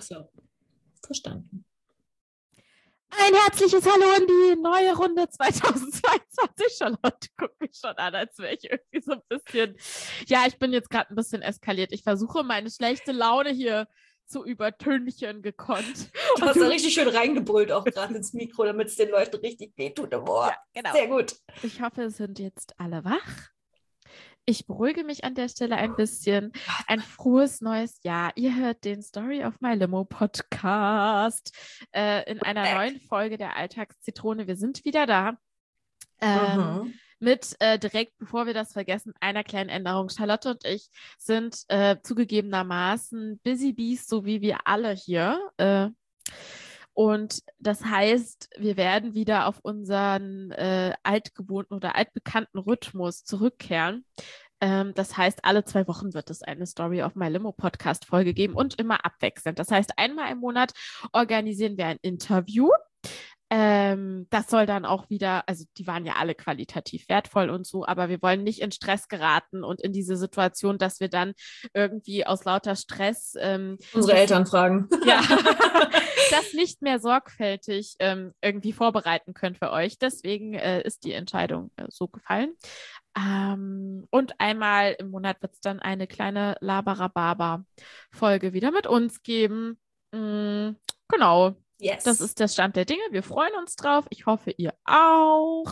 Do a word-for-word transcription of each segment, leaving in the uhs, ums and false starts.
so, verstanden. Ein herzliches Hallo in die neue Runde zweitausendzweiundzwanzig. Charlotte guckt mich schon an, als wäre ich irgendwie so ein bisschen... Ja, ich bin jetzt gerade ein bisschen eskaliert. Ich versuche, meine schlechte Laune hier zu übertünchen gekonnt. Du hast da richtig schön reingebrüllt, auch gerade ins Mikro, damit es den Leuten richtig wehtut. Boah, ja, genau. Sehr gut. Ich hoffe, es sind jetzt alle wach. Ich beruhige mich an der Stelle ein bisschen. Ein frohes neues Jahr. Ihr hört den Story of My Limo Podcast äh, in einer neuen Folge der Alltagszitrone. Wir sind wieder da. Ähm, mhm. Mit äh, direkt, bevor wir das vergessen, einer kleinen Änderung. Charlotte und ich sind äh, zugegebenermaßen Busy Bees, so wie wir alle hier. Äh, Und das heißt, wir werden wieder auf unseren äh, altgewohnten oder altbekannten Rhythmus zurückkehren. Ähm, das heißt, alle zwei Wochen wird es eine Story of My Limo Podcast Folge geben und immer abwechselnd. Das heißt, einmal im Monat organisieren wir ein Interview. Ähm, das soll dann auch wieder, also die waren ja alle qualitativ wertvoll und so, aber wir wollen nicht in Stress geraten und in diese Situation, dass wir dann irgendwie aus lauter Stress ähm, unsere Eltern fragen. Ja, das nicht mehr sorgfältig ähm, irgendwie vorbereiten können für euch. Deswegen äh, ist die Entscheidung äh, so gefallen. Ähm, und einmal im Monat wird es dann eine kleine Labarababa-Folge wieder mit uns geben. Mm, genau. Yes. Das ist der Stand der Dinge. Wir freuen uns drauf. Ich hoffe, ihr auch.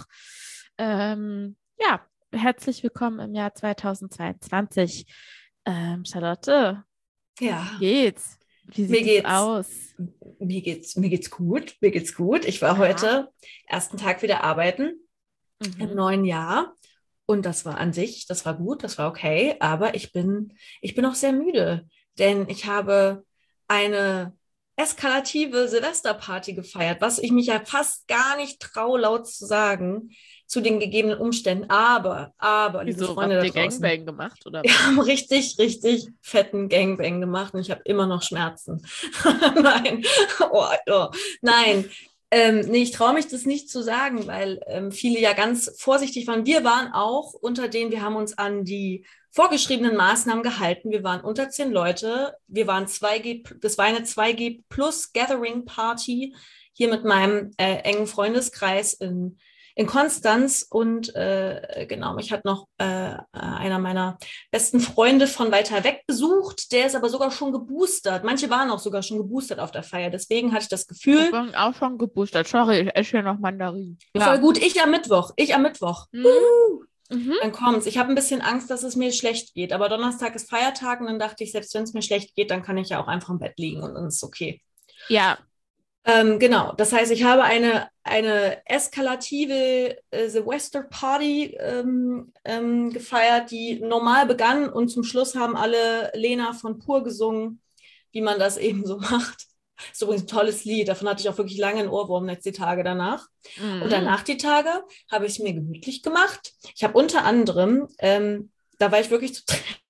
Ähm, ja, herzlich willkommen im Jahr zweitausendzweiundzwanzig. Ähm, Charlotte, ja. Wie geht's? Wie sieht mir geht's, es aus? Mir geht's, mir geht's gut. Mir geht's gut. Ich war ja. heute ersten Tag wieder arbeiten mhm. im neuen Jahr. Und das war an sich, das war gut, das war okay. Aber ich bin, ich bin auch sehr müde, denn ich habe eine eskalative Silvesterparty gefeiert, was ich mich ja fast gar nicht traue, laut zu sagen, zu den gegebenen Umständen. Aber, aber, liebe Wieso, Freunde habt da ihr draußen, Gangbang gemacht, oder? Wir haben richtig, richtig fetten Gangbang gemacht und ich habe immer noch Schmerzen. Nein, oh, oh. Nein. Ähm, nee, ich traue mich das nicht zu sagen, weil ähm, viele ja ganz vorsichtig waren. Wir waren auch unter denen, wir haben uns an die vorgeschriebenen Maßnahmen gehalten. Wir waren unter zehn Leute. Wir waren zwei G, das war eine zwei G plus Gathering Party hier mit meinem äh, engen Freundeskreis in, in Konstanz. Und äh, genau, mich hat noch äh, einer meiner besten Freunde von weiter weg besucht. Der ist aber sogar schon geboostert. Manche waren auch sogar schon geboostert auf der Feier. Deswegen hatte ich das Gefühl. Ich bin auch schon geboostert. Sorry, ich esse hier noch Mandarinen. Ja. Voll gut. Ich am Mittwoch. Ich am Mittwoch. Mhm. Uh. Mhm. Dann kommt's. Ich habe ein bisschen Angst, dass es mir schlecht geht. Aber Donnerstag ist Feiertag und dann dachte ich, selbst wenn es mir schlecht geht, dann kann ich ja auch einfach im Bett liegen und dann ist es okay. Ja. Ähm, genau. Das heißt, ich habe eine, eine eskalative äh, Silvester-Party ähm, ähm, gefeiert, die normal begann und zum Schluss haben alle Lena von Pur gesungen, wie man das eben so macht. Das ist übrigens ein tolles Lied, davon hatte ich auch wirklich lange einen Ohrwurm jetzt die Tage danach. Mhm. Und danach die Tage habe ich es mir gemütlich gemacht. Ich habe unter anderem, ähm, da war ich wirklich zu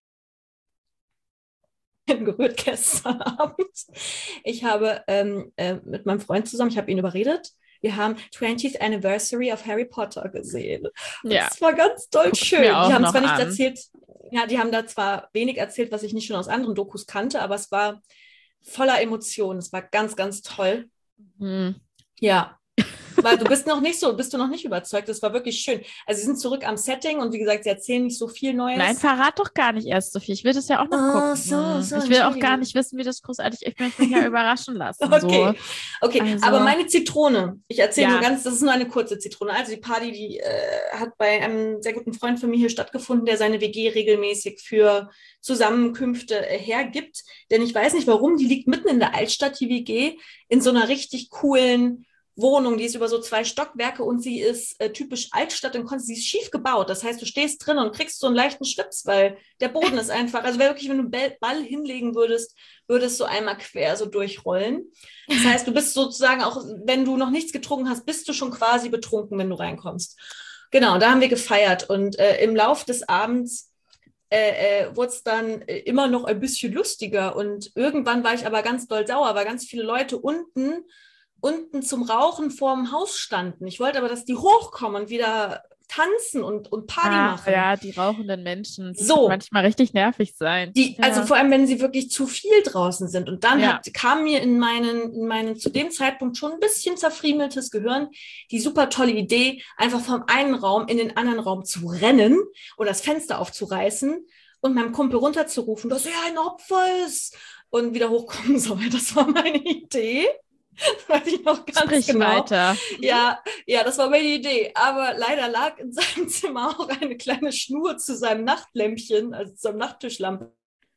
gerührt gestern Abend. Ich habe ähm, äh, mit meinem Freund zusammen, ich habe ihn überredet, wir haben twentieth Anniversary of Harry Potter gesehen. Ja. Das war ganz doll Guck's schön. Die haben zwar nichts erzählt, ja, die haben da zwar wenig erzählt, was ich nicht schon aus anderen Dokus kannte, aber es war voller Emotionen. Es war ganz, ganz toll. Mhm. Ja. Weil du bist noch nicht so, bist du noch nicht überzeugt. Das war wirklich schön. Also sie sind zurück am Setting und wie gesagt, sie erzählen nicht so viel Neues. Nein, verrat doch gar nicht erst so viel. Ich will das ja auch noch oh, gucken. So, so, ich will auch gar nicht wissen, wie das großartig ist. Ich möchte mich ja überraschen lassen. Okay, so. okay. Also, aber meine Zitrone, ich erzähle ja. nur ganz, das ist nur eine kurze Zitrone. Also die Party, die äh, hat bei einem sehr guten Freund von mir hier stattgefunden, der seine W G regelmäßig für Zusammenkünfte äh, hergibt. Denn ich weiß nicht warum, die liegt mitten in der Altstadt, die W G, in so einer richtig coolen Wohnung, die ist über so zwei Stockwerke und sie ist äh, typisch Altstadt in Konstanz, sie ist schief gebaut. Das heißt, du stehst drin und kriegst so einen leichten Schwips, weil der Boden ist einfach, also wirklich, wenn du einen Ball hinlegen würdest, würdest du einmal quer so durchrollen. Das heißt, du bist sozusagen auch, wenn du noch nichts getrunken hast, bist du schon quasi betrunken, wenn du reinkommst. Genau, da haben wir gefeiert und äh, im Lauf des Abends Äh, äh, wurde es dann äh, immer noch ein bisschen lustiger und irgendwann war ich aber ganz doll sauer, weil ganz viele Leute unten unten zum Rauchen vorm Haus standen. Ich wollte aber, dass die hochkommen und wieder tanzen und, und Party Ah, machen. ja, die rauchenden Menschen, die So. können manchmal richtig nervig sein. Die, Ja. also vor allem, wenn sie wirklich zu viel draußen sind. Und dann Ja. hat, kam mir in meinen, in meinen zu dem Zeitpunkt schon ein bisschen zerfriemeltes Gehirn die super tolle Idee, einfach vom einen Raum in den anderen Raum zu rennen und das Fenster aufzureißen und meinem Kumpel runterzurufen, dass er ein Opfer ist und wieder hochkommen soll. Das war meine Idee. Das weiß ich noch ganz Sprich genau. weiter. Ja, ja, das war meine Idee. Aber leider lag in seinem Zimmer auch eine kleine Schnur zu seinem Nachtlämpchen, also zu seinem Nachttischlampe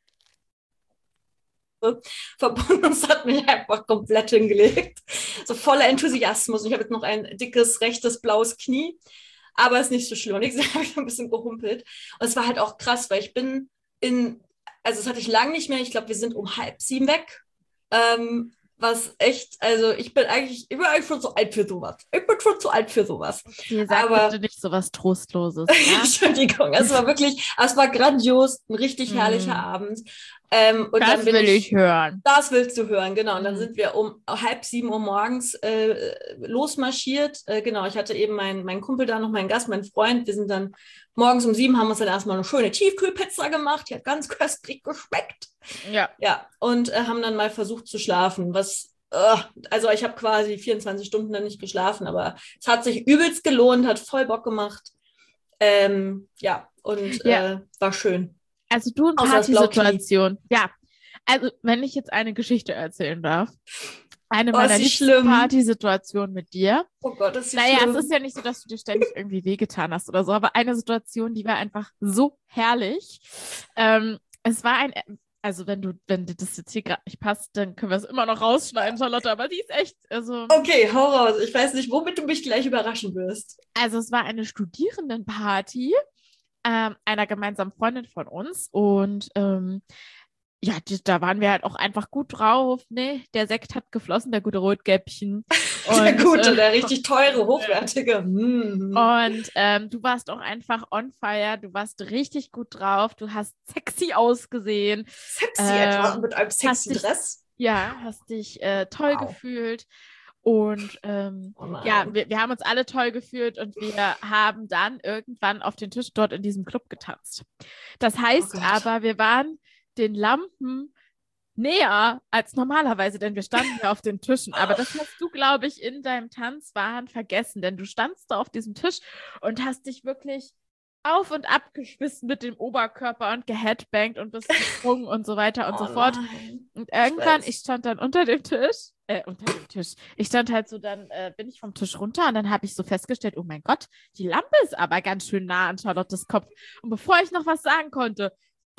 verbunden. Und es hat mich einfach komplett hingelegt. So voller Enthusiasmus. Und ich habe jetzt noch ein dickes, rechtes, blaues Knie. Aber ist nicht so schlimm. Und nächstes Mal habe ich ein bisschen gehumpelt. Und es war halt auch krass, weil ich bin in, also das hatte ich lange nicht mehr. Ich glaube, wir sind um halb sieben weg. Ähm, Was echt, also ich bin eigentlich, ich bin eigentlich schon zu alt für sowas. Ich bin schon zu alt für sowas. Okay, sag aber bitte nicht sowas Trostloses. Ja? Entschuldigung, es war wirklich, es war grandios, ein richtig herrlicher Mm. Abend. Ähm, und Das dann bin will ich, ich hören. Das willst du hören, genau. Und dann Mm. sind wir um halb sieben Uhr morgens äh, losmarschiert. Äh, genau, ich hatte eben meinen mein Kumpel da noch, meinen Gast, meinen Freund. Wir sind dann morgens um sieben, haben uns dann erstmal eine schöne Tiefkühlpizza gemacht. Die hat ganz köstlich geschmeckt. Ja. Ja, und äh, haben dann mal versucht zu schlafen, was, äh, also ich habe quasi vierundzwanzig Stunden dann nicht geschlafen, aber es hat sich übelst gelohnt, hat voll Bock gemacht. Ähm, ja, und Ja. Äh, war schön. Also du in Außer das Blauknie. Partysituation. Ja. Also wenn ich jetzt eine Geschichte erzählen darf. Eine Oh, meiner ist die liebsten schlimm. Partysituationen mit dir. Oh Gott, ist die Naja, schlimm. es ist ja nicht so, dass du dir ständig irgendwie wehgetan hast oder so, aber eine Situation, die war einfach so herrlich. Ähm, es war ein, also wenn du, wenn dir das jetzt hier gerade nicht passt, dann können wir es immer noch rausschneiden, Charlotte, aber die ist echt, also... Okay, hau raus. Ich weiß nicht, womit du mich gleich überraschen wirst. Also es war eine Studierendenparty ähm, einer gemeinsamen Freundin von uns und ähm, ja, die, da waren wir halt auch einfach gut drauf, ne? Der Sekt hat geflossen, der gute Rotkäppchen. Der Und, gute, äh, der richtig teure, hochwertige. Mm. Und ähm, du warst auch einfach on fire, du warst richtig gut drauf, du hast sexy ausgesehen. Sexy Ähm, etwa, mit einem hast sexy dich- Dress. Ja, hast dich äh, toll Wow. gefühlt. Und ähm, Oh nein. ja, wir, wir haben uns alle toll gefühlt und wir haben dann irgendwann auf den Tisch dort in diesem Club getanzt. Das heißt Oh Gott. aber, wir waren den Lampen näher als normalerweise, denn wir standen ja auf den Tischen. Aber das hast du, glaube ich, in deinem Tanzwahn vergessen, denn du standst da auf diesem Tisch und hast dich wirklich auf und ab geschmissen mit dem Oberkörper und geheadbangt und bist gesprungen und so weiter und Oh so fort. nein. Und irgendwann, weiß. ich stand dann unter dem Tisch, äh, unter dem Tisch. Ich stand halt so, dann äh, bin ich vom Tisch runter und dann habe ich so festgestellt, oh mein Gott, die Lampe ist aber ganz schön nah an Charlottes Kopf. Und bevor ich noch was sagen konnte,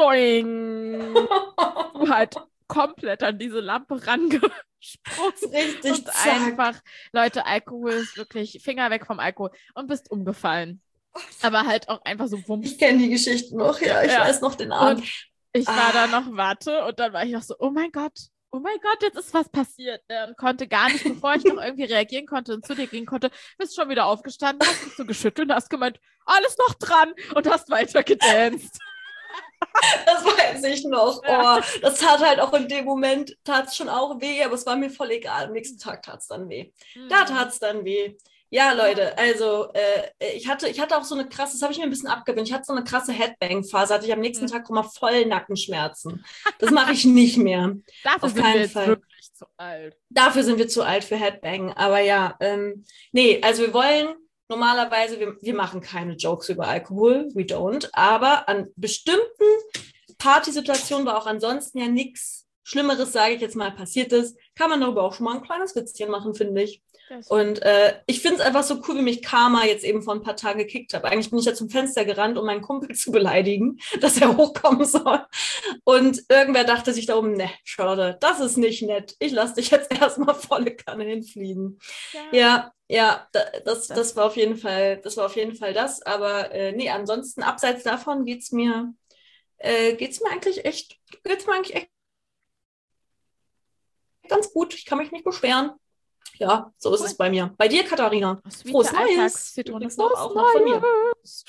doing, du halt komplett an diese Lampe rangesprungen. Richtig Und zack. einfach, Leute, Alkohol ist wirklich Finger weg vom Alkohol und bist umgefallen. Aber halt auch einfach so wumms. Ich kenne die Geschichte noch, ja, ich Ja. weiß noch den Abend. Und ich war Ah. da noch Watte und dann war ich noch so, oh mein Gott, oh mein Gott, jetzt ist was passiert. Ne? Und konnte gar nicht, bevor ich noch irgendwie reagieren konnte und zu dir gehen konnte, bist schon wieder aufgestanden, hast dich so geschüttelt und hast gemeint, alles noch dran und hast weiter gedanced. Das weiß ich noch. Ja. Oh, das tat halt auch in dem Moment, tat es schon auch weh, aber es war mir voll egal. Am nächsten Tag tat es dann weh. Da tat es dann weh. Ja, Leute, also äh, ich, hatte, ich hatte auch so eine krasse, das habe ich mir ein bisschen abgewöhnt, ich hatte so eine krasse Headbang-Phase, hatte ich am nächsten Mhm. Tag immer voll Nackenschmerzen. Das mache ich nicht mehr. Dafür Auf sind keinen wir jetzt Fall. wirklich zu alt. Dafür sind wir zu alt für Headbang. Aber ja, ähm, nee, also wir wollen normalerweise, wir, wir machen keine Jokes über Alkohol, we don't, aber an bestimmten Partysituationen, wo auch ansonsten ja nichts Schlimmeres, sage ich jetzt mal, passiert ist, kann man darüber auch schon mal ein kleines Witzchen machen, finde ich. Das Und äh, ich finde es einfach so cool, wie mich Karma jetzt eben vor ein paar Tagen gekickt hat. Eigentlich bin ich ja zum Fenster gerannt, um meinen Kumpel zu beleidigen, dass er hochkommen soll. Und irgendwer dachte sich da oben, ne, Charlotte, das ist nicht nett. Ich lasse dich jetzt erstmal volle Kanne hinfliegen. Ja, ja, da, das, das war auf jeden Fall, das war auf jeden Fall das. Aber äh, nee, ansonsten, abseits davon geht's mir, äh, geht's mir eigentlich echt, geht's mir eigentlich echt ganz gut. Ich kann mich nicht beschweren. Ja, so ist Cool. es bei mir. Bei dir, Katharina. Sweete Frohes Neues. Alltagszitrone. Übrigens noch, Frohes auch noch von mir. Neues.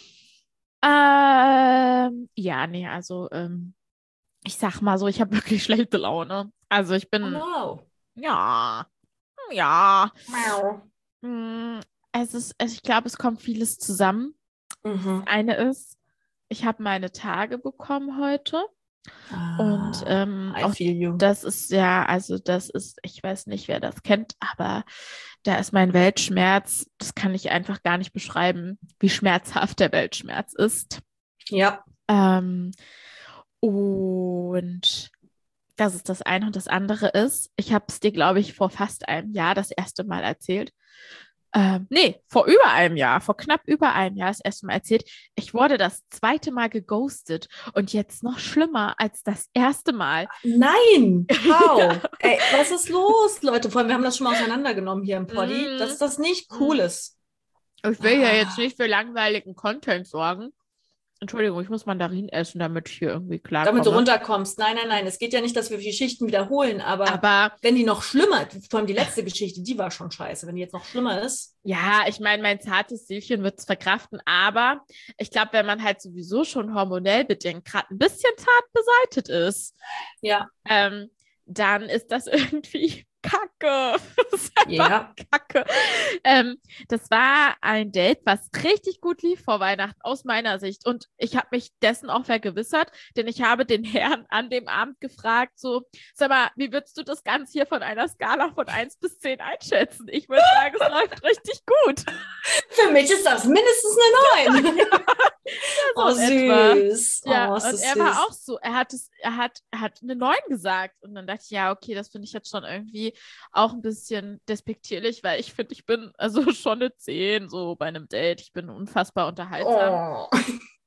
Ähm, ja, nee, also ähm, ich sag mal so, ich habe wirklich schlechte Laune. Also ich Oh bin, no. ja, Ja. Miau. Mm, Es ist, also ich glaube, es kommt vieles zusammen. Mhm. Eine ist, ich habe meine Tage bekommen heute. Und Ah, ähm, I auch feel you. das ist ja, also das ist, ich weiß nicht, wer das kennt, aber da ist mein Weltschmerz, das kann ich einfach gar nicht beschreiben, wie schmerzhaft der Weltschmerz ist. Ja. Ähm, und das ist das eine. Und das andere ist, ich habe es dir, glaube ich, vor fast einem Jahr das erste Mal erzählt. Ähm, nee, vor über einem Jahr, vor knapp über einem Jahr das erste Mal erzählt. Ich wurde das zweite Mal geghostet und jetzt noch schlimmer als das erste Mal. Nein! How? Ja. Ey, was ist los, Leute? Vor allem, wir haben das schon mal auseinandergenommen hier im Poddy, dass Mhm. das nicht cool Mhm. ist. Ich will ja jetzt Ah. nicht für langweiligen Content sorgen. Entschuldigung, ich muss Mandarinen essen, damit ich hier irgendwie Damit du klarkomme. runterkommst. Nein, nein, nein. Es geht ja nicht, dass wir die Geschichten wiederholen, aber Aber wenn die noch schlimmer, vor allem die letzte Geschichte, die war schon scheiße. Wenn die jetzt noch schlimmer ist. ja, ich meine, mein zartes Seelchen wird es verkraften, aber ich glaube, wenn man halt sowieso schon hormonell bedingt gerade ein bisschen zart beseitet ist, Ja. ähm, dann ist das irgendwie Kacke. Das ist einfach Ja. Kacke. Ähm, das war ein Date, was richtig gut lief vor Weihnachten aus meiner Sicht. Und ich habe mich dessen auch vergewissert, denn ich habe den Herrn an dem Abend gefragt, so, sag mal, wie würdest du das Ganze hier von einer Skala von eins bis zehn einschätzen? Ich würde sagen, es läuft richtig gut. Für mich ist das mindestens eine neun. So Oh, in etwa. süß. Ja, Oh, ist und das er süß. war auch so, er hat es, er hat, er hat eine neun gesagt. Und dann dachte ich, ja, okay, das finde ich jetzt schon irgendwie auch ein bisschen despektierlich, weil ich finde, ich bin also schon eine zehn so bei einem Date. Ich bin unfassbar unterhaltsam. Oh.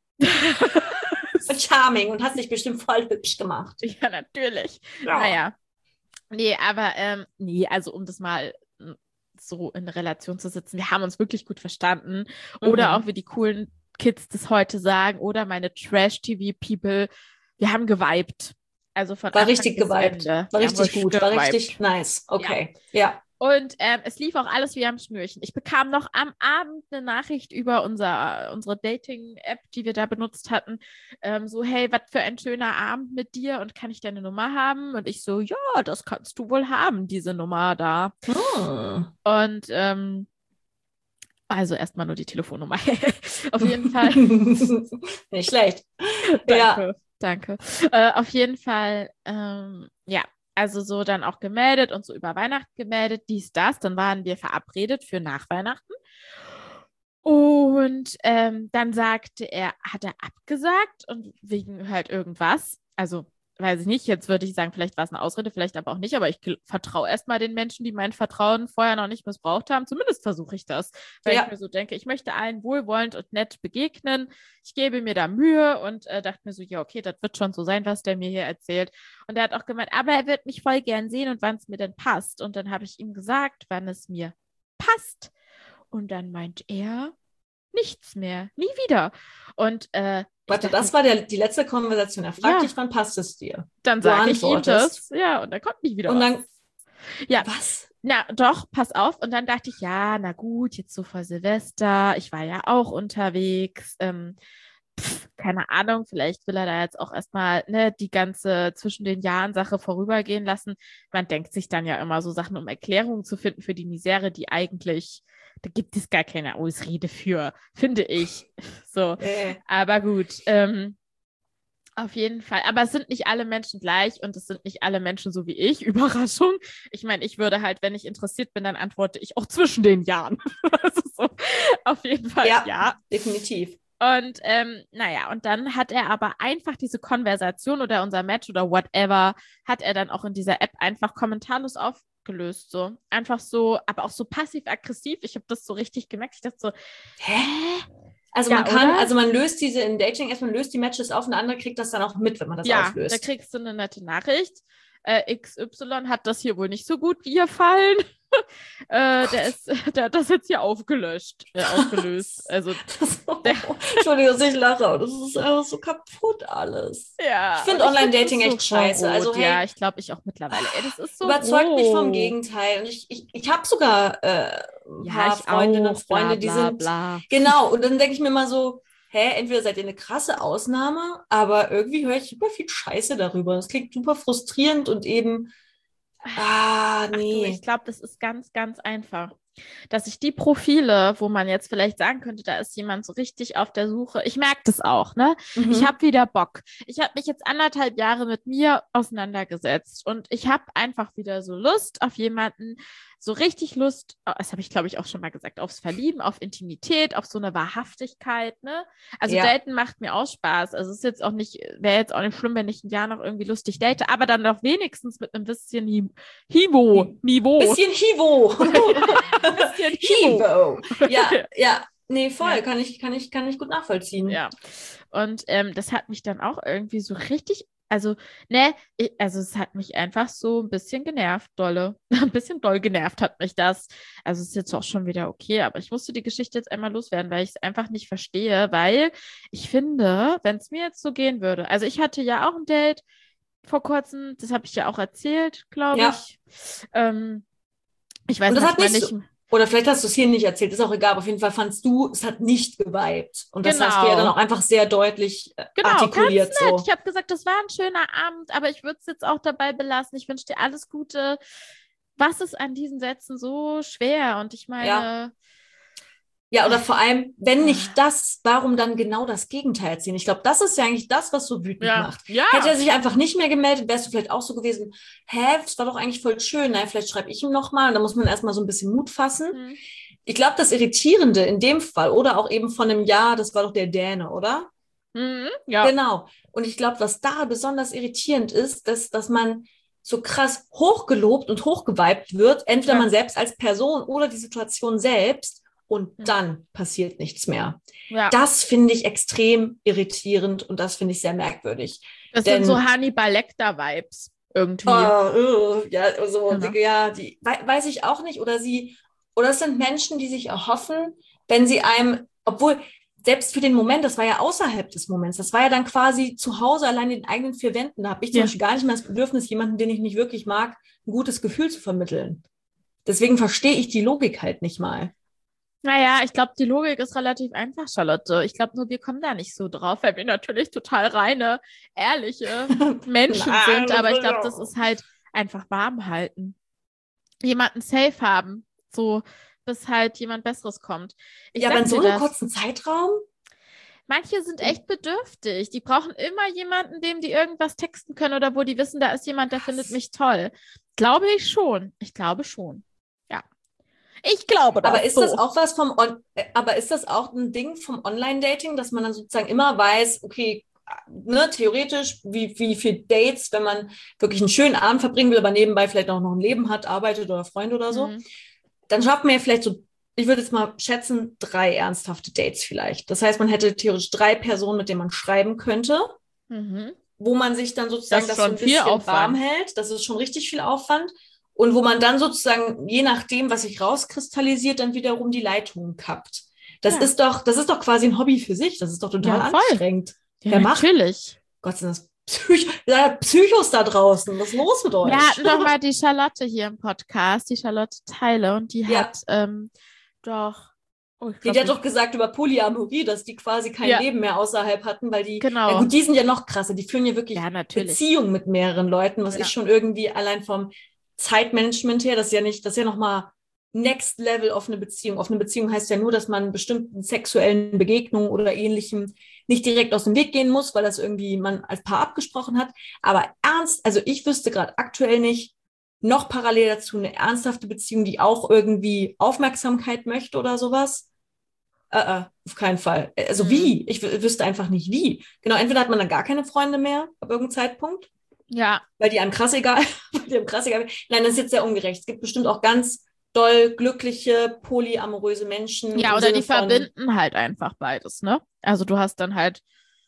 Charming und hast dich bestimmt voll hübsch gemacht. Ja, natürlich. Ja. Naja. Nee, aber ähm, nee, also um das mal mm, so in Relation zu setzen, wir haben uns wirklich gut verstanden. Oder Mhm. auch wie die coolen Kids das heute sagen, oder meine Trash-T V-People, wir haben geweibt. Also von War Anfang richtig bis geweibt. Ende. War Wir haben richtig gut. War richtig geweibt. nice. Ja. Okay. Ja. Und ähm, es lief auch alles wie am Schnürchen. Ich bekam noch am Abend eine Nachricht über unser, unsere Dating-App, die wir da benutzt hatten. Ähm, so, hey, was für ein schöner Abend mit dir und kann ich deine Nummer haben? Und ich so, ja, das kannst du wohl haben, diese Nummer da. Hm. Und ähm, also erstmal nur die Telefonnummer. Auf jeden Fall. Nicht schlecht. Danke, Ja. danke. Äh, auf jeden Fall, ähm, ja, also so dann auch gemeldet und so über Weihnachten gemeldet, dies, das. Dann waren wir verabredet für nach Weihnachten. Und ähm, dann sagte er, hat er abgesagt und wegen halt irgendwas. Also, weiß ich nicht, jetzt würde ich sagen, vielleicht war es eine Ausrede, vielleicht aber auch nicht, aber ich gl- vertraue erstmal den Menschen, die mein Vertrauen vorher noch nicht missbraucht haben. Zumindest versuche ich das, weil Ja. ich mir so denke, ich möchte allen wohlwollend und nett begegnen. Ich gebe mir da Mühe und äh, dachte mir so, ja, okay, das wird schon so sein, was der mir hier erzählt. Und er hat auch gemeint, aber er wird mich voll gern sehen und wann es mir denn passt. Und dann habe ich ihm gesagt, wann es mir passt. Und dann meint er, nichts mehr, nie wieder. Und äh, ich Warte, dachte, das war der, die letzte Konversation. Er fragt Ja. dich, wann passt es dir? dann Du sage ich ihm antwortest. das. Ja, und dann kommt nicht wieder Und was. dann, Ja, was? na doch, pass auf. Und dann dachte ich, ja, na gut, jetzt so vor Silvester. Ich war ja auch unterwegs. Ähm, pf, keine Ahnung, vielleicht will er da jetzt auch erstmal ne, die ganze zwischen den Jahren Sache vorübergehen lassen. Man denkt sich dann ja immer so Sachen, um Erklärungen zu finden für die Misere, die eigentlich, da gibt es gar keine Ausrede für, finde ich. So, Äh. aber gut. Ähm, auf jeden Fall. Aber es sind nicht alle Menschen gleich und es sind nicht alle Menschen so wie ich. Überraschung. Ich meine, ich würde halt, wenn ich interessiert bin, dann antworte ich auch zwischen den Jahren. Also so, auf jeden Fall Ja, ja. definitiv. Und ähm, naja, und dann hat er aber einfach diese Konversation oder unser Match oder whatever, hat er dann auch in dieser App einfach kommentarlos aufgelöst. So. Einfach so, aber auch so passiv-aggressiv. Ich habe das so richtig gemerkt. Ich dachte so, Hä? Also Ja, man kann, oder? also man löst diese in Dating erstmal löst die Matches auf und der andere kriegt das dann auch mit, wenn man das ja, auflöst. da kriegst du eine nette Nachricht. Äh, X Y hat das hier wohl nicht so gut gefallen. äh, der, ist, der hat das jetzt hier aufgelöscht, äh, aufgelöst. Also, der, Entschuldigung, dass ich lache, aber das ist einfach so kaputt alles. ja. Ich finde und Online-Dating find echt das so scheiße. rot. Also, hey, ja, ich glaube, ich auch mittlerweile. Ey, das ist so überzeugt mich vom rot. Gegenteil. Und ich, ich, ich habe sogar äh, ein Ja, paar ich Freundinnen auch, und Freunde, bla, die bla, sind, bla. genau, und dann denke ich mir mal so, hä, entweder seid ihr eine krasse Ausnahme, aber irgendwie höre ich super viel Scheiße darüber. Das klingt super frustrierend und eben, Ah, Ach du, nee. ich glaube, das ist ganz, ganz einfach. Dass ich die Profile, wo man jetzt vielleicht sagen könnte, da ist jemand so richtig auf der Suche. Ich merke das auch, ne? Ich Mhm. habe wieder Bock. Ich habe mich jetzt anderthalb Jahre mit mir auseinandergesetzt und ich habe einfach wieder so Lust auf jemanden, so richtig Lust, oh, das habe ich, glaube ich, auch schon mal gesagt, aufs Verlieben, auf Intimität, auf so eine Wahrhaftigkeit, ne? Also Ja. daten macht mir auch Spaß. Also es ist jetzt auch nicht, wäre jetzt auch nicht schlimm, wenn ich ein Jahr noch irgendwie lustig date, aber dann doch wenigstens mit einem bisschen Hi- Hivo, Niveau. Bisschen Hivo. Bisschen Hivo. Hivo. Ja, ja. Nee, voll. Ja. Kann ich, kann ich, kann ich gut nachvollziehen. Ja. Und ähm, das hat mich dann auch irgendwie so richtig, also, ne, ich, also es hat mich einfach so ein bisschen genervt, dolle. Ein bisschen doll genervt hat mich das. Also es ist jetzt auch schon wieder okay, aber ich musste die Geschichte jetzt einmal loswerden, weil ich es einfach nicht verstehe, weil ich finde, wenn es mir jetzt so gehen würde, also ich hatte ja auch ein Date vor kurzem, das habe ich ja auch erzählt, glaube Ja. ich. Ähm, ich weiß Und das hat manchmal nicht nicht. so, oder vielleicht hast du es hier nicht erzählt, ist auch egal, aber auf jeden Fall fandst du, es hat nicht geweibt. Und das hast du ja Genau. dann auch einfach sehr deutlich äh, Genau, artikuliert. ganz nett. So. Ich habe gesagt, das war ein schöner Abend, aber ich würde es jetzt auch dabei belassen. Ich wünsche dir alles Gute. Was ist an diesen Sätzen so schwer? Und ich Ja. meine, Ja, oder vor allem, wenn nicht das, warum dann genau das Gegenteil ziehen? Ich glaube, das ist ja eigentlich das, was so wütend ja, macht. ja, Hätte er sich einfach nicht mehr gemeldet, wärst du vielleicht auch so gewesen, hä, das war doch eigentlich voll schön, na, vielleicht schreibe ich ihm nochmal und da muss man erstmal so ein bisschen Mut fassen. hm, Ich glaube, das Irritierende in dem Fall oder auch eben von einem Jahr, das war doch der Däne, oder? hm, ja, Genau. Und ich glaube, was da besonders irritierend ist, dass, dass man so krass hochgelobt und hochgeweibt wird, entweder ja, man selbst als Person oder die Situation selbst, und hm, dann passiert nichts mehr. ja. Das finde ich extrem irritierend und das finde ich sehr merkwürdig. Das Denn, sind so Hannibal Lecter-Vibes irgendwie. oh, ja, also, Genau. ja, die wei- weiß ich auch nicht. Oder sie, oder es sind Menschen, die sich erhoffen, wenn sie einem, obwohl selbst für den Moment, das war ja außerhalb des Moments, das war ja dann quasi zu Hause allein in den eigenen vier Wänden. Da habe ich zum Ja. Beispiel gar nicht mehr das Bedürfnis, jemanden, den ich nicht wirklich mag, ein gutes Gefühl zu vermitteln. Deswegen verstehe ich die Logik halt nicht mal. Naja, ich glaube, die Logik ist relativ einfach, Charlotte. Ich glaube nur, wir kommen da nicht so drauf, weil wir natürlich total reine, ehrliche Menschen Nein, sind. Aber ich das glaube, ist das auch- ist halt einfach warm halten. Jemanden safe haben, so bis halt jemand Besseres kommt. Ich Ja, aber sag in so dir einem das. kurzen Zeitraum? Manche sind echt bedürftig. Die brauchen immer jemanden, dem die irgendwas texten können oder wo die wissen, da ist jemand, der Krass. findet mich toll. Glaube ich schon. Ich glaube schon. Ja. Ich glaube das Aber ist so. das auch was vom On äh, aber ist das auch ein Ding vom Online-Dating, dass man dann sozusagen immer weiß, okay, ne, theoretisch, wie, wie viele Dates, wenn man wirklich einen schönen Abend verbringen will, aber nebenbei vielleicht auch noch ein Leben hat, arbeitet oder Freunde oder so, Mhm. dann schafft man ja vielleicht so, ich würde jetzt mal schätzen, drei ernsthafte Dates vielleicht. Das heißt, man hätte theoretisch drei Personen, mit denen man schreiben könnte, Mhm. wo man sich dann sozusagen Das das, ist so ein schon viel bisschen Aufwand. warm hält. Das ist schon richtig viel Aufwand. Und wo man dann sozusagen, je nachdem, was sich rauskristallisiert, dann wiederum die Leitungen kappt. Das Ja. ist doch, das ist doch quasi ein Hobby für sich. Das ist doch total Ja, voll. anstrengend. Ja, Wer macht? natürlich. Gott sind das Psych ja, Psychos da draußen. Was ist los mit euch? Wir hatten doch mal die Charlotte hier im Podcast, die Charlotte Teile, und die Ja. hat ähm, doch. Oh, ich Die, glaub, die hat ich- doch gesagt über Polyamorie, dass die quasi kein Ja. Leben mehr außerhalb hatten, weil die, Genau. ja gut, die sind ja noch krasser, die führen ja wirklich Ja, natürlich. Beziehungen mit mehreren Leuten, was Ja. ich schon irgendwie allein vom Zeitmanagement her, das ist ja nicht, das ist ja nochmal Next Level offene Beziehung. Offene Beziehung heißt ja nur, dass man bestimmten sexuellen Begegnungen oder ähnlichem nicht direkt aus dem Weg gehen muss, weil das irgendwie man als Paar abgesprochen hat. Aber ernst, also ich wüsste gerade aktuell nicht, noch parallel dazu eine ernsthafte Beziehung, die auch irgendwie Aufmerksamkeit möchte oder sowas. Äh, äh, auf keinen Fall. Also Mhm. wie? Ich w- wüsste einfach nicht wie. Genau, entweder hat man dann gar keine Freunde mehr ab irgendeinem Zeitpunkt, Ja, weil die einem krass egal, weil die einem krass egal. Nein, das ist jetzt sehr ungerecht. Es gibt bestimmt auch ganz doll glückliche, polyamoröse Menschen. ja, im oder Sinne die von, verbinden halt einfach beides, ne? Also du hast dann halt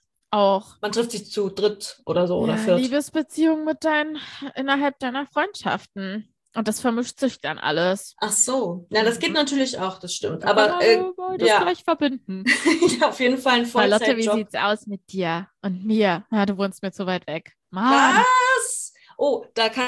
auch man trifft sich zu dritt oder so oder ja, viert. Liebesbeziehungen mit deinen, innerhalb deiner Freundschaften. Und das vermischt sich dann alles. Ach so. Na, das geht Mhm. natürlich auch, das stimmt. Da kann Aber man äh, so beides ja. gleich verbinden. ja, auf jeden Fall ein Charlotte, wie Vollzeitjob. sieht's aus mit dir und mir? Ja, du wohnst mir zu weit weg. Mann. Was? Oh, da kann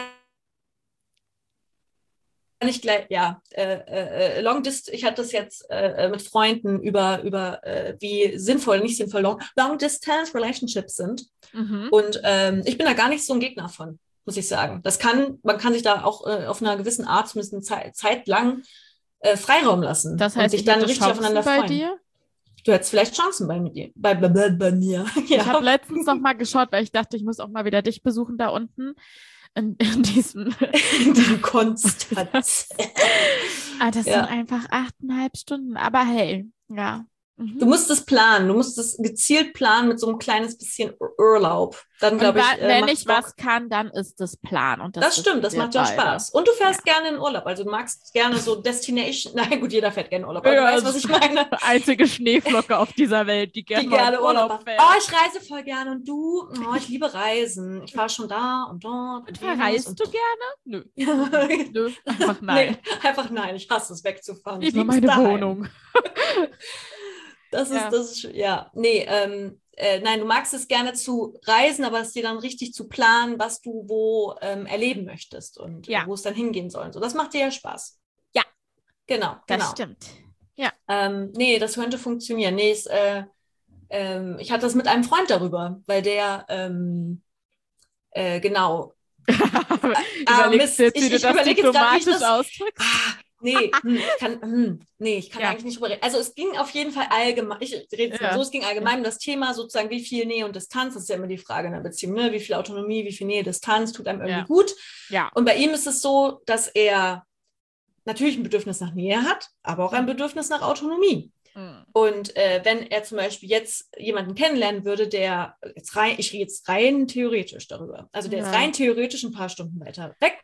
ich gleich, ja, äh, äh, Long Dist, ich hatte das jetzt äh, mit Freunden über, über äh, wie sinnvoll, nicht sinnvoll, Long, Long Distance Relationships sind. Mhm. Und ähm, ich bin da gar nicht so ein Gegner von. muss ich sagen. Das kann, man kann sich da auch äh, auf einer gewissen Art, zumindest eine Zeit, Zeit lang, äh, Freiraum lassen Das und heißt, sich ich dann hätte richtig Chancen aufeinander bei freuen. dir? Du hättest vielleicht Chancen bei mir. Bei, bei, bei, bei mir. Ja. Ich habe letztens noch mal geschaut, weil ich dachte, ich muss auch mal wieder dich besuchen da unten. In, in diesem in diesem Konstanz. Ah, das Ja. sind einfach achteinhalb Stunden. Aber hey, ja. Mhm. Du musst es planen. Du musst es gezielt planen mit so einem kleines bisschen Urlaub. Dann Und glaube ich, wa- äh, wenn macht's ich Bock. was kann, dann ist das Plan. Und das, Das stimmt, das wissen wir macht ja beide. Spaß. Und du fährst Ja. gerne in Urlaub. Also du magst gerne so Destination. Nein, gut, jeder fährt gerne in Urlaub. Aber Ja, du weißt, was ich meine. Einzige Schneeflocke auf dieser Welt, die gerne, Die gerne in Urlaub Urlaub macht. fährt. Oh, ich reise voll gerne. Und du? Oh, ich liebe Reisen. Ich fahre schon da und dort. Und jenes verreist und du gerne? Nö. Ja. Nö, einfach nein. Nee, einfach nein. Ich hasse es, wegzufahren. Ich Ich liebe liebe meine daheim. Wohnung. Das ist, Ja. das ist, ja, nee, ähm, äh, nein, du magst es gerne zu reisen, aber es dir dann richtig zu planen, was du wo ähm, erleben möchtest und Ja. äh, wo es dann hingehen soll. So, das macht dir ja Spaß. Ja. Genau, Das genau. stimmt. Ähm, nee, das könnte funktionieren. Nee, es, äh, ähm, ich hatte das mit einem Freund darüber, weil der, ähm, äh, genau. Ah, Überlegst Mist, du jetzt, wie ich, du ich das überlege jetzt gerade, wie ich diplomatisch das... ausdrückst? Ah, nee, hm, ich kann, hm, nee, ich kann Ja. eigentlich nicht drüber reden. Also es ging auf jeden Fall allgemein, ich rede jetzt mal Ja. so, es ging allgemein um das Thema sozusagen, wie viel Nähe und Distanz, das ist ja immer die Frage in einer Beziehung, ne? Wie viel Autonomie, wie viel Nähe, Distanz tut einem irgendwie Ja. gut. Ja. Und bei ihm ist es so, dass er natürlich ein Bedürfnis nach Nähe hat, aber auch ein Bedürfnis nach Autonomie. Mhm. Und äh, wenn er zum Beispiel jetzt jemanden kennenlernen würde, der jetzt rein, ich rede jetzt rein theoretisch darüber, also der Ja. jetzt rein theoretisch ein paar Stunden weiter weg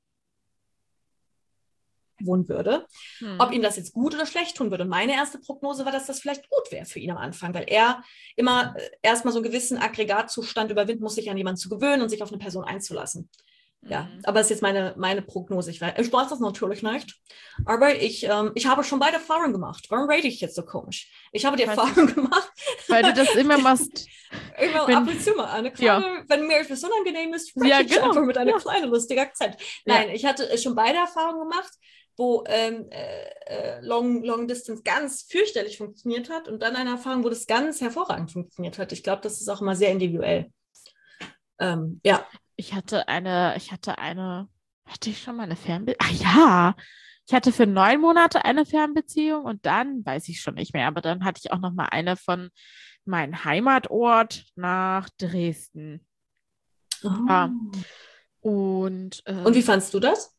wohnen würde, Mhm. ob ihm das jetzt gut oder schlecht tun würde. Und meine erste Prognose war, dass das vielleicht gut wäre für ihn am Anfang, weil er immer äh, erstmal so einen gewissen Aggregatzustand überwinden muss, sich an jemanden zu gewöhnen und sich auf eine Person einzulassen. Ja, Mhm. aber das ist jetzt meine, meine Prognose. Ich, weiß, ich weiß das natürlich nicht, aber ich, ähm, ich habe schon beide Erfahrungen gemacht. Warum rede ich jetzt so komisch? Ich habe die Weiß Erfahrung gemacht, Weil du das immer machst. immer Wenn- ab und zu mal eine kleine, wenn mir etwas unangenehm ist, spreche Ja, ich genau. einfach mit einem Ja. kleinen, lustigen Akzent. Nein, ich hatte äh, schon beide Erfahrungen gemacht, wo ähm, äh, äh, Long, Long Distance ganz fürchterlich funktioniert hat und dann eine Erfahrung, wo das ganz hervorragend funktioniert hat. Ich glaube, das ist auch immer sehr individuell. Ähm, ja. Ich hatte eine, ich hatte eine, hatte ich schon mal eine Fernbeziehung? Ah ja, ich hatte für neun Monate eine Fernbeziehung und dann, weiß ich schon nicht mehr, aber dann hatte ich auch noch mal eine von meinem Heimatort nach Dresden. Ja. Und, äh, Und wie fandst du das?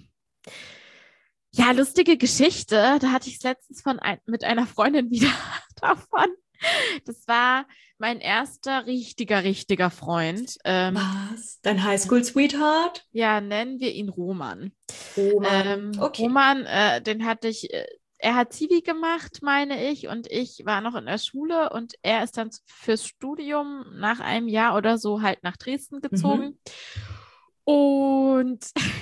ja, lustige Geschichte. Da hatte ich es letztens von ein, mit einer Freundin wieder davon. Das war mein erster richtiger, richtiger Freund. Ähm, Was? Dein Highschool-Sweetheart? ja, nennen wir ihn Roman. Roman. Ähm, Okay. Roman, äh, den hatte ich, äh, er hat Zivi gemacht, meine ich, und ich war noch in der Schule und er ist dann fürs Studium nach einem Jahr oder so halt nach Dresden gezogen. Und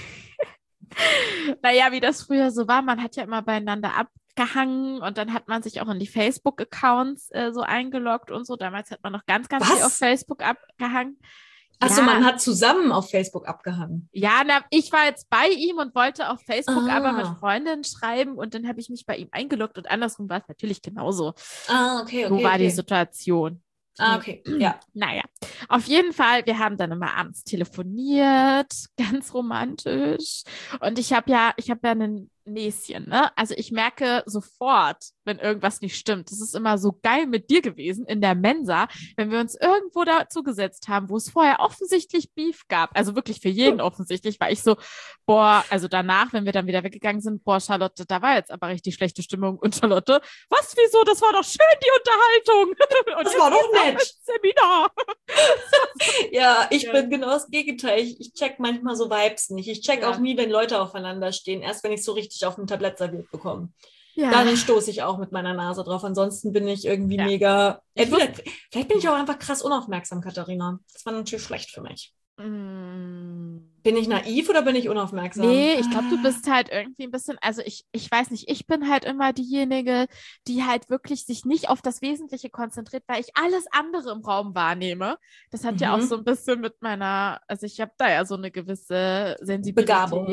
naja, wie das früher so war, man hat ja immer beieinander abgehangen und dann hat man sich auch in die Facebook-Accounts äh, so eingeloggt und so. Damals hat man noch ganz, ganz Was? viel auf Facebook abgehangen. Achso, Ja. man hat zusammen auf Facebook abgehangen. Ja, na, ich war jetzt bei ihm und wollte auf Facebook Ah. aber mit Freundinnen schreiben und dann habe ich mich bei ihm eingeloggt und andersrum war es natürlich genauso. Ah, okay, okay. So war okay. die Situation. Ah, okay, ja. Naja, auf jeden Fall, wir haben dann immer abends telefoniert, ganz romantisch. Und ich habe ja, ich habe ja ein Näschen, ne? Also ich merke sofort, wenn irgendwas nicht stimmt. Das ist immer so geil mit dir gewesen in der Mensa, wenn wir uns irgendwo dazu gesetzt haben, wo es vorher offensichtlich Beef gab. Also wirklich für jeden offensichtlich, war ich so, boah, also danach, wenn wir dann wieder weggegangen sind, boah, Charlotte, da war jetzt aber richtig schlechte Stimmung. Und Charlotte, was, wieso? Das war doch schön, die Unterhaltung. Und Das jetzt war doch geht's auch nett. ins Seminar. Ja, ich Ja. bin genau das Gegenteil. Ich, ich check manchmal so Vibes nicht. Ich check Ja. auch nie, wenn Leute aufeinander stehen. Erst wenn ich so richtig auf dem Tablett serviert bekomme. Ja. Dann stoße ich auch mit meiner Nase drauf. Ansonsten bin ich irgendwie Ja. mega. Ich Entweder, vielleicht bin ich auch einfach krass unaufmerksam, Katharina. Das war natürlich schlecht für mich. Mm. Bin ich naiv oder bin ich unaufmerksam? Nee, ich glaube, du bist halt irgendwie ein bisschen, also ich, ich weiß nicht, ich bin halt immer diejenige, die halt wirklich sich nicht auf das Wesentliche konzentriert, weil ich alles andere im Raum wahrnehme. Das hat ja auch Mhm. so ein bisschen mit meiner, also ich habe da ja so eine gewisse Sensibilität. Begabung.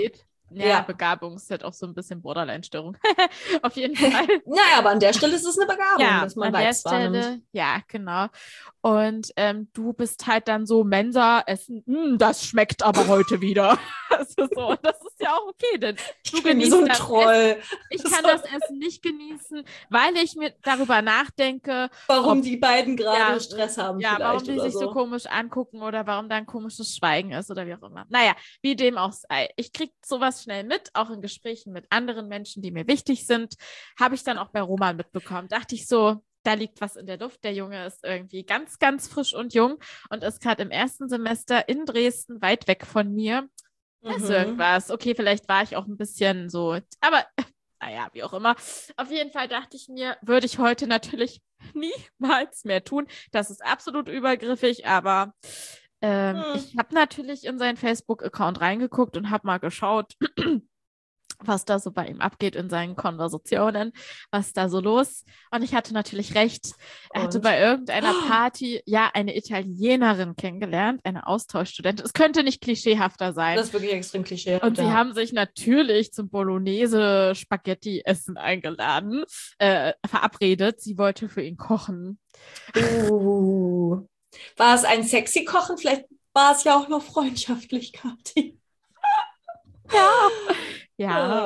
ja, Ja. Begabung ist halt auch so ein bisschen Borderline-Störung. Auf jeden Fall. Naja, aber an der Stelle ist es eine Begabung, Ja, dass man an der Vibes wahrnimmt. Stelle, ja, genau. Und ähm, du bist halt dann so Mensa essen, "Hm, das schmeckt aber heute wieder." Also so, und das ist ja auch okay, denn du Ich bin wie so genießt ein das Troll. Ich kann So. das Essen nicht genießen, weil ich mir darüber nachdenke, Warum ob, die beiden gerade ja, Stress haben ja, warum vielleicht die oder sich so so. komisch angucken oder warum da ein komisches Schweigen ist oder wie auch immer. Naja, wie dem auch sei. Ich kriege sowas schnell mit, auch in Gesprächen mit anderen Menschen, die mir wichtig sind. Habe ich dann auch bei Roman mitbekommen. Dachte ich so, da liegt was in der Luft. Der Junge ist irgendwie ganz, ganz frisch und jung und ist gerade im ersten Semester in Dresden, weit weg von mir. Da ist Mhm. irgendwas. Okay, vielleicht war ich auch ein bisschen so, aber naja, wie auch immer. Auf jeden Fall dachte ich mir, würde ich heute natürlich niemals mehr tun. Das ist absolut übergriffig, aber ähm, Hm. ich habe natürlich in seinen Facebook-Account reingeguckt und habe mal geschaut, was da so bei ihm abgeht in seinen Konversationen, was da so los. Und ich hatte natürlich recht. Er hatte Und? bei irgendeiner Party ja eine Italienerin kennengelernt, eine Austauschstudentin. Es könnte nicht klischeehafter sein. Das ist wirklich extrem klischee. Und sie haben sich natürlich zum Bolognese-Spaghetti-Essen eingeladen, äh, verabredet. Sie wollte für ihn kochen. Uh. War es ein sexy Kochen? Vielleicht war es ja auch noch freundschaftlich, Kathi. Ja. Ja.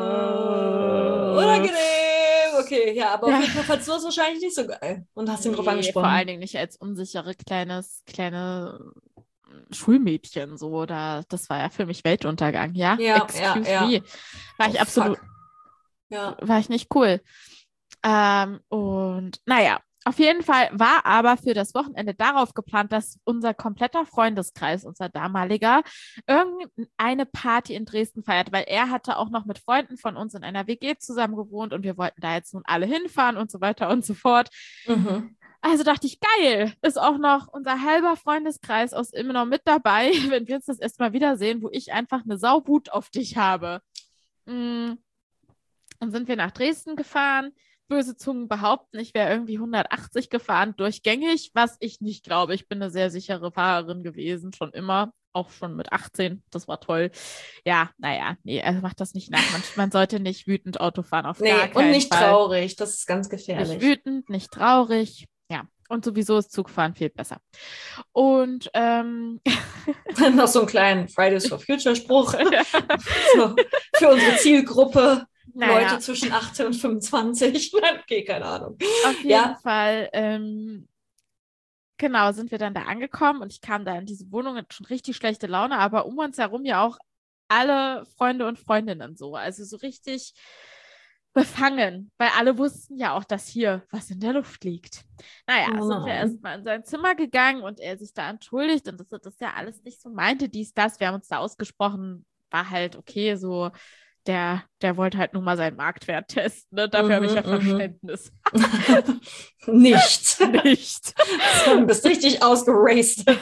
Uh, unangenehm. Okay, ja, aber Ja. auf jeden Fall fandst du das wahrscheinlich nicht so geil. Und hast ihn drauf Nee, angesprochen. vor allen Dingen nicht als unsichere kleines, kleine Schulmädchen. So, da, das war ja für mich Weltuntergang, ja? Ja, Excuse ja, ja. me. War Oh, ich absolut, fuck. Ja. war ich nicht cool. Ähm, und naja, auf jeden Fall war aber für das Wochenende darauf geplant, dass unser kompletter Freundeskreis, unser damaliger, irgendeine Party in Dresden feiert, weil er hatte auch noch mit Freunden von uns in einer W G zusammen gewohnt und wir wollten da jetzt nun alle hinfahren und so weiter und so fort. Mhm. Also dachte ich, geil, ist auch noch unser halber Freundeskreis aus immer noch mit dabei, wenn wir uns das erstmal wiedersehen, wo ich einfach eine Saubut auf dich habe. Mm. Dann sind wir nach Dresden gefahren. Böse Zungen behaupten, ich wäre irgendwie hundertachtzig gefahren, durchgängig, was ich nicht glaube. Ich bin eine sehr sichere Fahrerin gewesen, schon immer, auch schon mit achtzehn. Das war toll. Ja, naja, nee, also macht das nicht nach. Man, man sollte nicht wütend Auto fahren, auf Nee, gar keinen und nicht Fall. traurig. Das ist ganz gefährlich. Nicht wütend, nicht traurig. Ja, und sowieso ist Zugfahren viel besser. Und ähm, noch so einen kleinen Fridays for Future Spruch. So, für unsere Zielgruppe. naja, Leute zwischen achtzehn und fünfundzwanzig. Okay, keine Ahnung. auf jeden Ja. Fall, ähm, genau, sind wir dann da angekommen und ich kam da in diese Wohnung mit schon richtig schlechte Laune, aber um uns herum ja auch alle Freunde und Freundinnen so, also so richtig befangen, weil alle wussten ja auch, dass hier was in der Luft liegt. Naja, Oh sind wir nein. erstmal in sein Zimmer gegangen und er sich da entschuldigt und dass er das ja alles nicht so meinte, dies, das. Wir haben uns da ausgesprochen, war halt okay, so der, der wollte halt nur mal seinen Marktwert testen, ne? Dafür habe ich ja Mhm, mhm. Verständnis. Nicht. Nicht. Du bist richtig ausgerastet.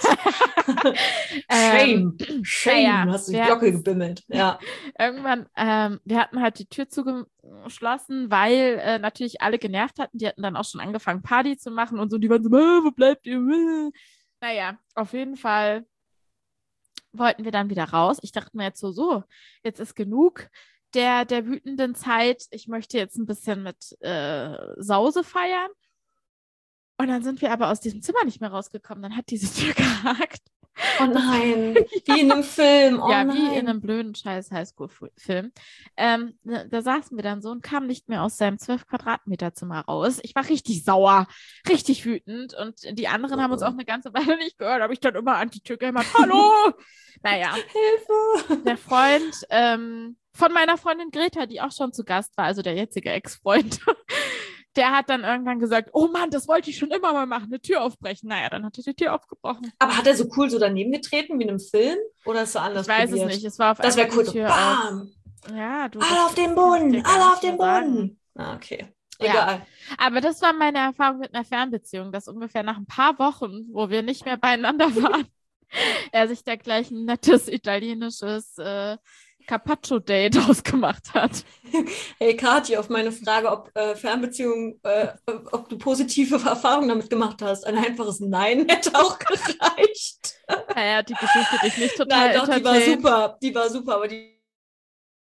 Shame. Shame. naja, Hast du die wir Glocke hatten's- gebimmelt. Ja. Irgendwann, ähm, wir hatten halt die Tür zugeschlossen, weil äh, natürlich alle genervt hatten. Die hatten dann auch schon angefangen, Party zu machen und so. Die waren so, "Äh, wo bleibt ihr? Äh." Naja, auf jeden Fall wollten wir dann wieder raus. Ich dachte mir jetzt so, so, jetzt ist genug der, der wütenden Zeit. Ich möchte jetzt ein bisschen mit äh, Sause feiern. Und dann sind wir aber aus diesem Zimmer nicht mehr rausgekommen. Dann hat diese Tür gehakt. Oh nein. Wie in einem Film. Oh ja, nein. wie in einem blöden scheiß Highschool-Film. Ähm, da, da saßen wir dann so und kamen nicht mehr aus seinem zwölf Quadratmeter Zimmer raus. Ich war richtig sauer, richtig wütend und die anderen haben uns auch eine ganze Weile nicht gehört. Habe ich dann immer an die Tür gemacht. Hallo! Naja, Hilfe. der Freund ähm, von meiner Freundin Greta, die auch schon zu Gast war, also der jetzige Ex-Freund, der hat dann irgendwann gesagt, oh Mann, das wollte ich schon immer mal machen, eine Tür aufbrechen. Naja, dann hat er die Tür aufgebrochen. Aber hat er so cool so daneben getreten wie in einem Film? Oder ist so anders Ich weiß probiert? es nicht, es war auf Das wäre einmal cool. die So, Tür bam. auf. Ja, du, Alle das- auf den das kann ich Boden. dir gar Alle nicht auf den mehr sagen. Boden. Ah, okay. Ja. Egal. Aber das war meine Erfahrung mit einer Fernbeziehung, dass ungefähr nach ein paar Wochen, wo wir nicht mehr beieinander waren, er sich da gleich ein nettes italienisches äh, Carpaccio-Date ausgemacht hat. Hey Kathi, auf meine Frage, ob äh, Fernbeziehung, äh, ob du positive Erfahrungen damit gemacht hast, ein einfaches Nein hätte auch gereicht. Naja, die Geschichte dich nicht total Nein, doch, die war entertaint. super. Die war super, aber die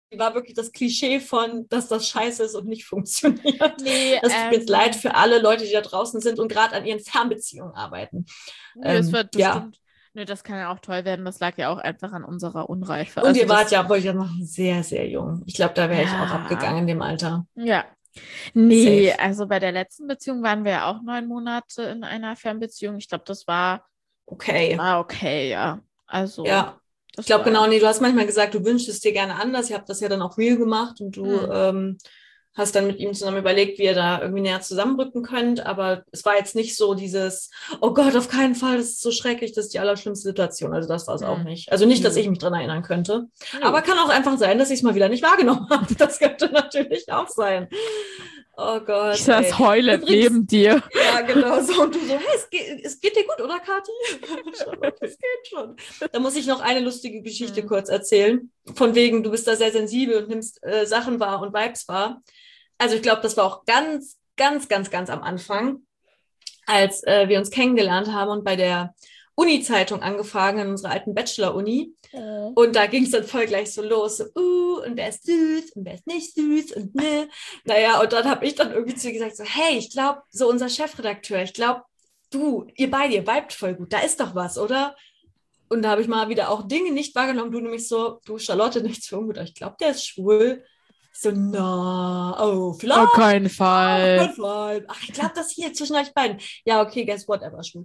die war wirklich das Klischee von, dass das scheiße ist und nicht funktioniert. Nee, das tut ähm, mir jetzt leid für alle Leute, die da draußen sind und gerade an ihren Fernbeziehungen arbeiten. Nee, ähm, es wird ja. bestimmt, nee, das kann ja auch toll werden. Das lag ja auch einfach an unserer Unreife. Und also ihr wart das, ja, wollte ich ja noch sehr, sehr jung. Ich glaube, da wäre ja. ich auch abgegangen in dem Alter. Ja. Nee, Safe. also bei der letzten Beziehung waren wir ja auch neun Monate in einer Fernbeziehung. Ich glaube, das war okay. War okay, ja. Also. Ja. Ich glaube, genau, nee, du hast manchmal gesagt, du wünschst es dir gerne anders. Ihr habt das ja dann auch real gemacht und du hm. ähm, hast dann mit ihm zusammen überlegt, wie ihr da irgendwie näher zusammenrücken könnt. Aber es war jetzt nicht so dieses, oh Gott, auf keinen Fall, das ist so schrecklich, das ist die allerschlimmste Situation. Also das war es hm. auch nicht. Also nicht, dass ich mich dran erinnern könnte. Ja. Aber kann auch einfach sein, dass ich es mal wieder nicht wahrgenommen habe. Das könnte natürlich auch sein. Oh Gott. Ich saß heulend neben dir. Ja, genau so. Und du so, hey, es geht, es geht dir gut, oder, Kathi? Es geht schon. Da muss ich noch eine lustige Geschichte mhm. kurz erzählen. Von wegen, du bist da sehr sensibel und nimmst äh, Sachen wahr und Vibes wahr. Also ich glaube, das war auch ganz, ganz, ganz, ganz am Anfang, als äh, wir uns kennengelernt haben und bei der Uni-Zeitung angefangen, in unserer alten Bachelor-Uni. Mhm. Und da ging es dann voll gleich so los. So, uh, und wer ist süß und wer ist nicht süß und ne. Naja, und dann habe ich dann irgendwie zu ihr gesagt, so, hey, ich glaube, so unser Chefredakteur, ich glaube, du, ihr beide, ihr vibet voll gut, da ist doch was, oder? Und da habe ich mal wieder auch Dinge nicht wahrgenommen. Du nämlich so, du, Charlotte, nichts für ungut, ich glaube, der ist schwul. So, na, no, oh, vielleicht. Auf keinen Fall. Auf keinen Fall. Ach, ich glaube, das hier zwischen euch beiden. Ja, okay, guess what, er war schwul.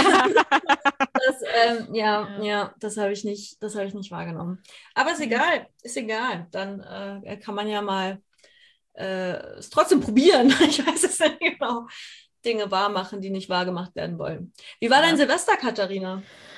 das, ähm, ja, ja, ja, das habe ich nicht, das habe ich nicht wahrgenommen. Aber ist egal, ist egal. Dann äh, kann man ja mal äh, es trotzdem probieren. Ich weiß es nicht genau. Dinge wahr machen, die nicht wahr gemacht werden wollen. Wie war ja. dein Silvester, Katharina?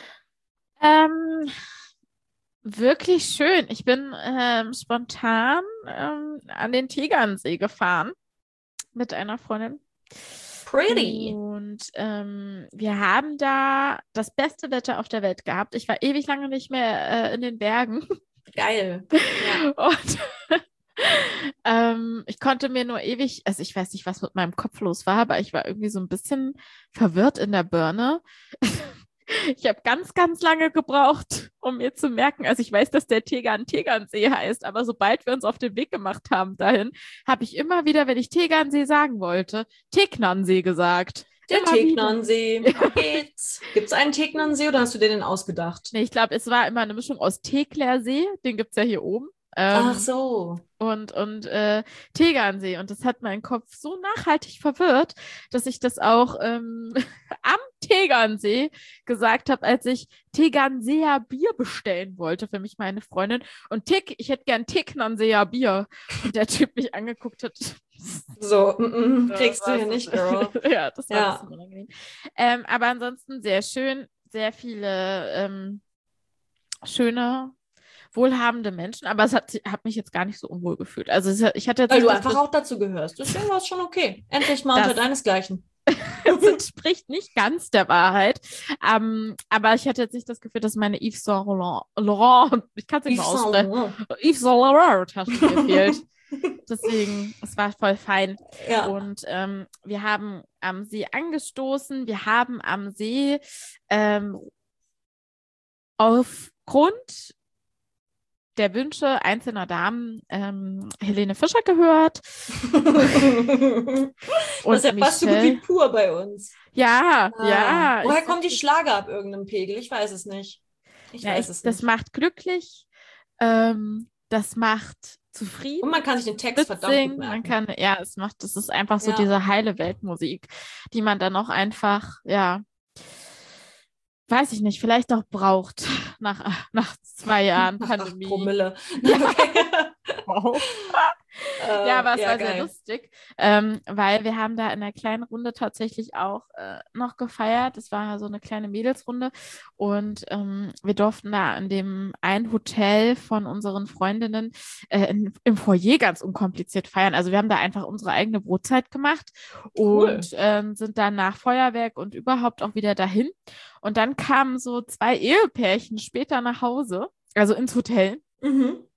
Ähm... Wirklich schön. Ich bin ähm, spontan ähm, an den Tegernsee gefahren mit einer Freundin. Pretty. Und ähm, wir haben da das beste Wetter auf der Welt gehabt. Ich war ewig lange nicht mehr äh, in den Bergen. Geil. Ja. Und ähm, ich konnte mir nur ewig, also ich weiß nicht, was mit meinem Kopf los war, aber ich war irgendwie so ein bisschen verwirrt in der Birne. Ich habe ganz, ganz lange gebraucht, um mir zu merken, also ich weiß, dass der Tegern Tegernsee heißt, aber sobald wir uns auf den Weg gemacht haben dahin, habe ich immer wieder, wenn ich Tegernsee sagen wollte, Tegnernsee gesagt. Der Tegnernsee. Ja. Geht's. Gibt es einen Tegnernsee oder hast du dir den ausgedacht? Nee, ich glaube, es war immer eine Mischung aus Teglersee, den gibt es ja hier oben. Ähm, Ach so. Und, und äh, Tegernsee. Und das hat meinen Kopf so nachhaltig verwirrt, dass ich das auch ähm, am Tegernsee gesagt habe, als ich Tegernseer Bier bestellen wollte für mich, meine Freundin. Und Tick, ich hätte gern Tegnernseer Bier. Und der Typ mich angeguckt hat. So, mm, mm, kriegst du hier nicht, Girl. Ja, das war ja. ein bisschen unangenehm. Ähm, aber ansonsten sehr schön, sehr viele ähm, schöne wohlhabende Menschen, aber es hat, hat mich jetzt gar nicht so unwohl gefühlt. Also es, ich hatte jetzt Weil du einfach auch dazu gehörst. Deswegen war es schon okay. Endlich mal unter deinesgleichen. Das entspricht nicht ganz der Wahrheit. Um, aber ich hatte jetzt nicht das Gefühl, dass meine Yves Saint Laurent, ich kann es nicht mal aussprechen, Yves Saint Laurent Tasche gefehlt. Deswegen, es war voll fein. Ja. Und ähm, wir haben am See angestoßen. Wir haben am See ähm, aufgrund der Wünsche einzelner Damen ähm, Helene Fischer gehört. Und das ist ja fast so gut wie pur bei uns. Ja, ah. ja. Woher kommen die Schlager ab irgendeinem Pegel? Ich weiß es nicht. Ich ja, weiß ich, es das nicht. macht glücklich. Ähm, das macht zufrieden. Und man kann sich den Text verdammt gut merken. Man kann, ja, es macht, das ist einfach so ja. diese heile Weltmusik, die man dann auch einfach, ja, weiß ich nicht, vielleicht auch braucht nach, nach zwei Jahren Pandemie. Ach, Promille. Okay. Wow. Ja, aber es ja, war geil. Sehr lustig, ähm, weil wir haben da in einer kleinen Runde tatsächlich auch äh, noch gefeiert. Es war so eine kleine Mädelsrunde und ähm, wir durften da in dem einen Hotel von unseren Freundinnen äh, in, im Foyer ganz unkompliziert feiern. Also wir haben da einfach unsere eigene Brotzeit gemacht cool. und ähm, sind dann nach Feuerwerk und überhaupt auch wieder dahin. Und dann kamen so zwei Ehepärchen später nach Hause, also ins Hotel. Mhm.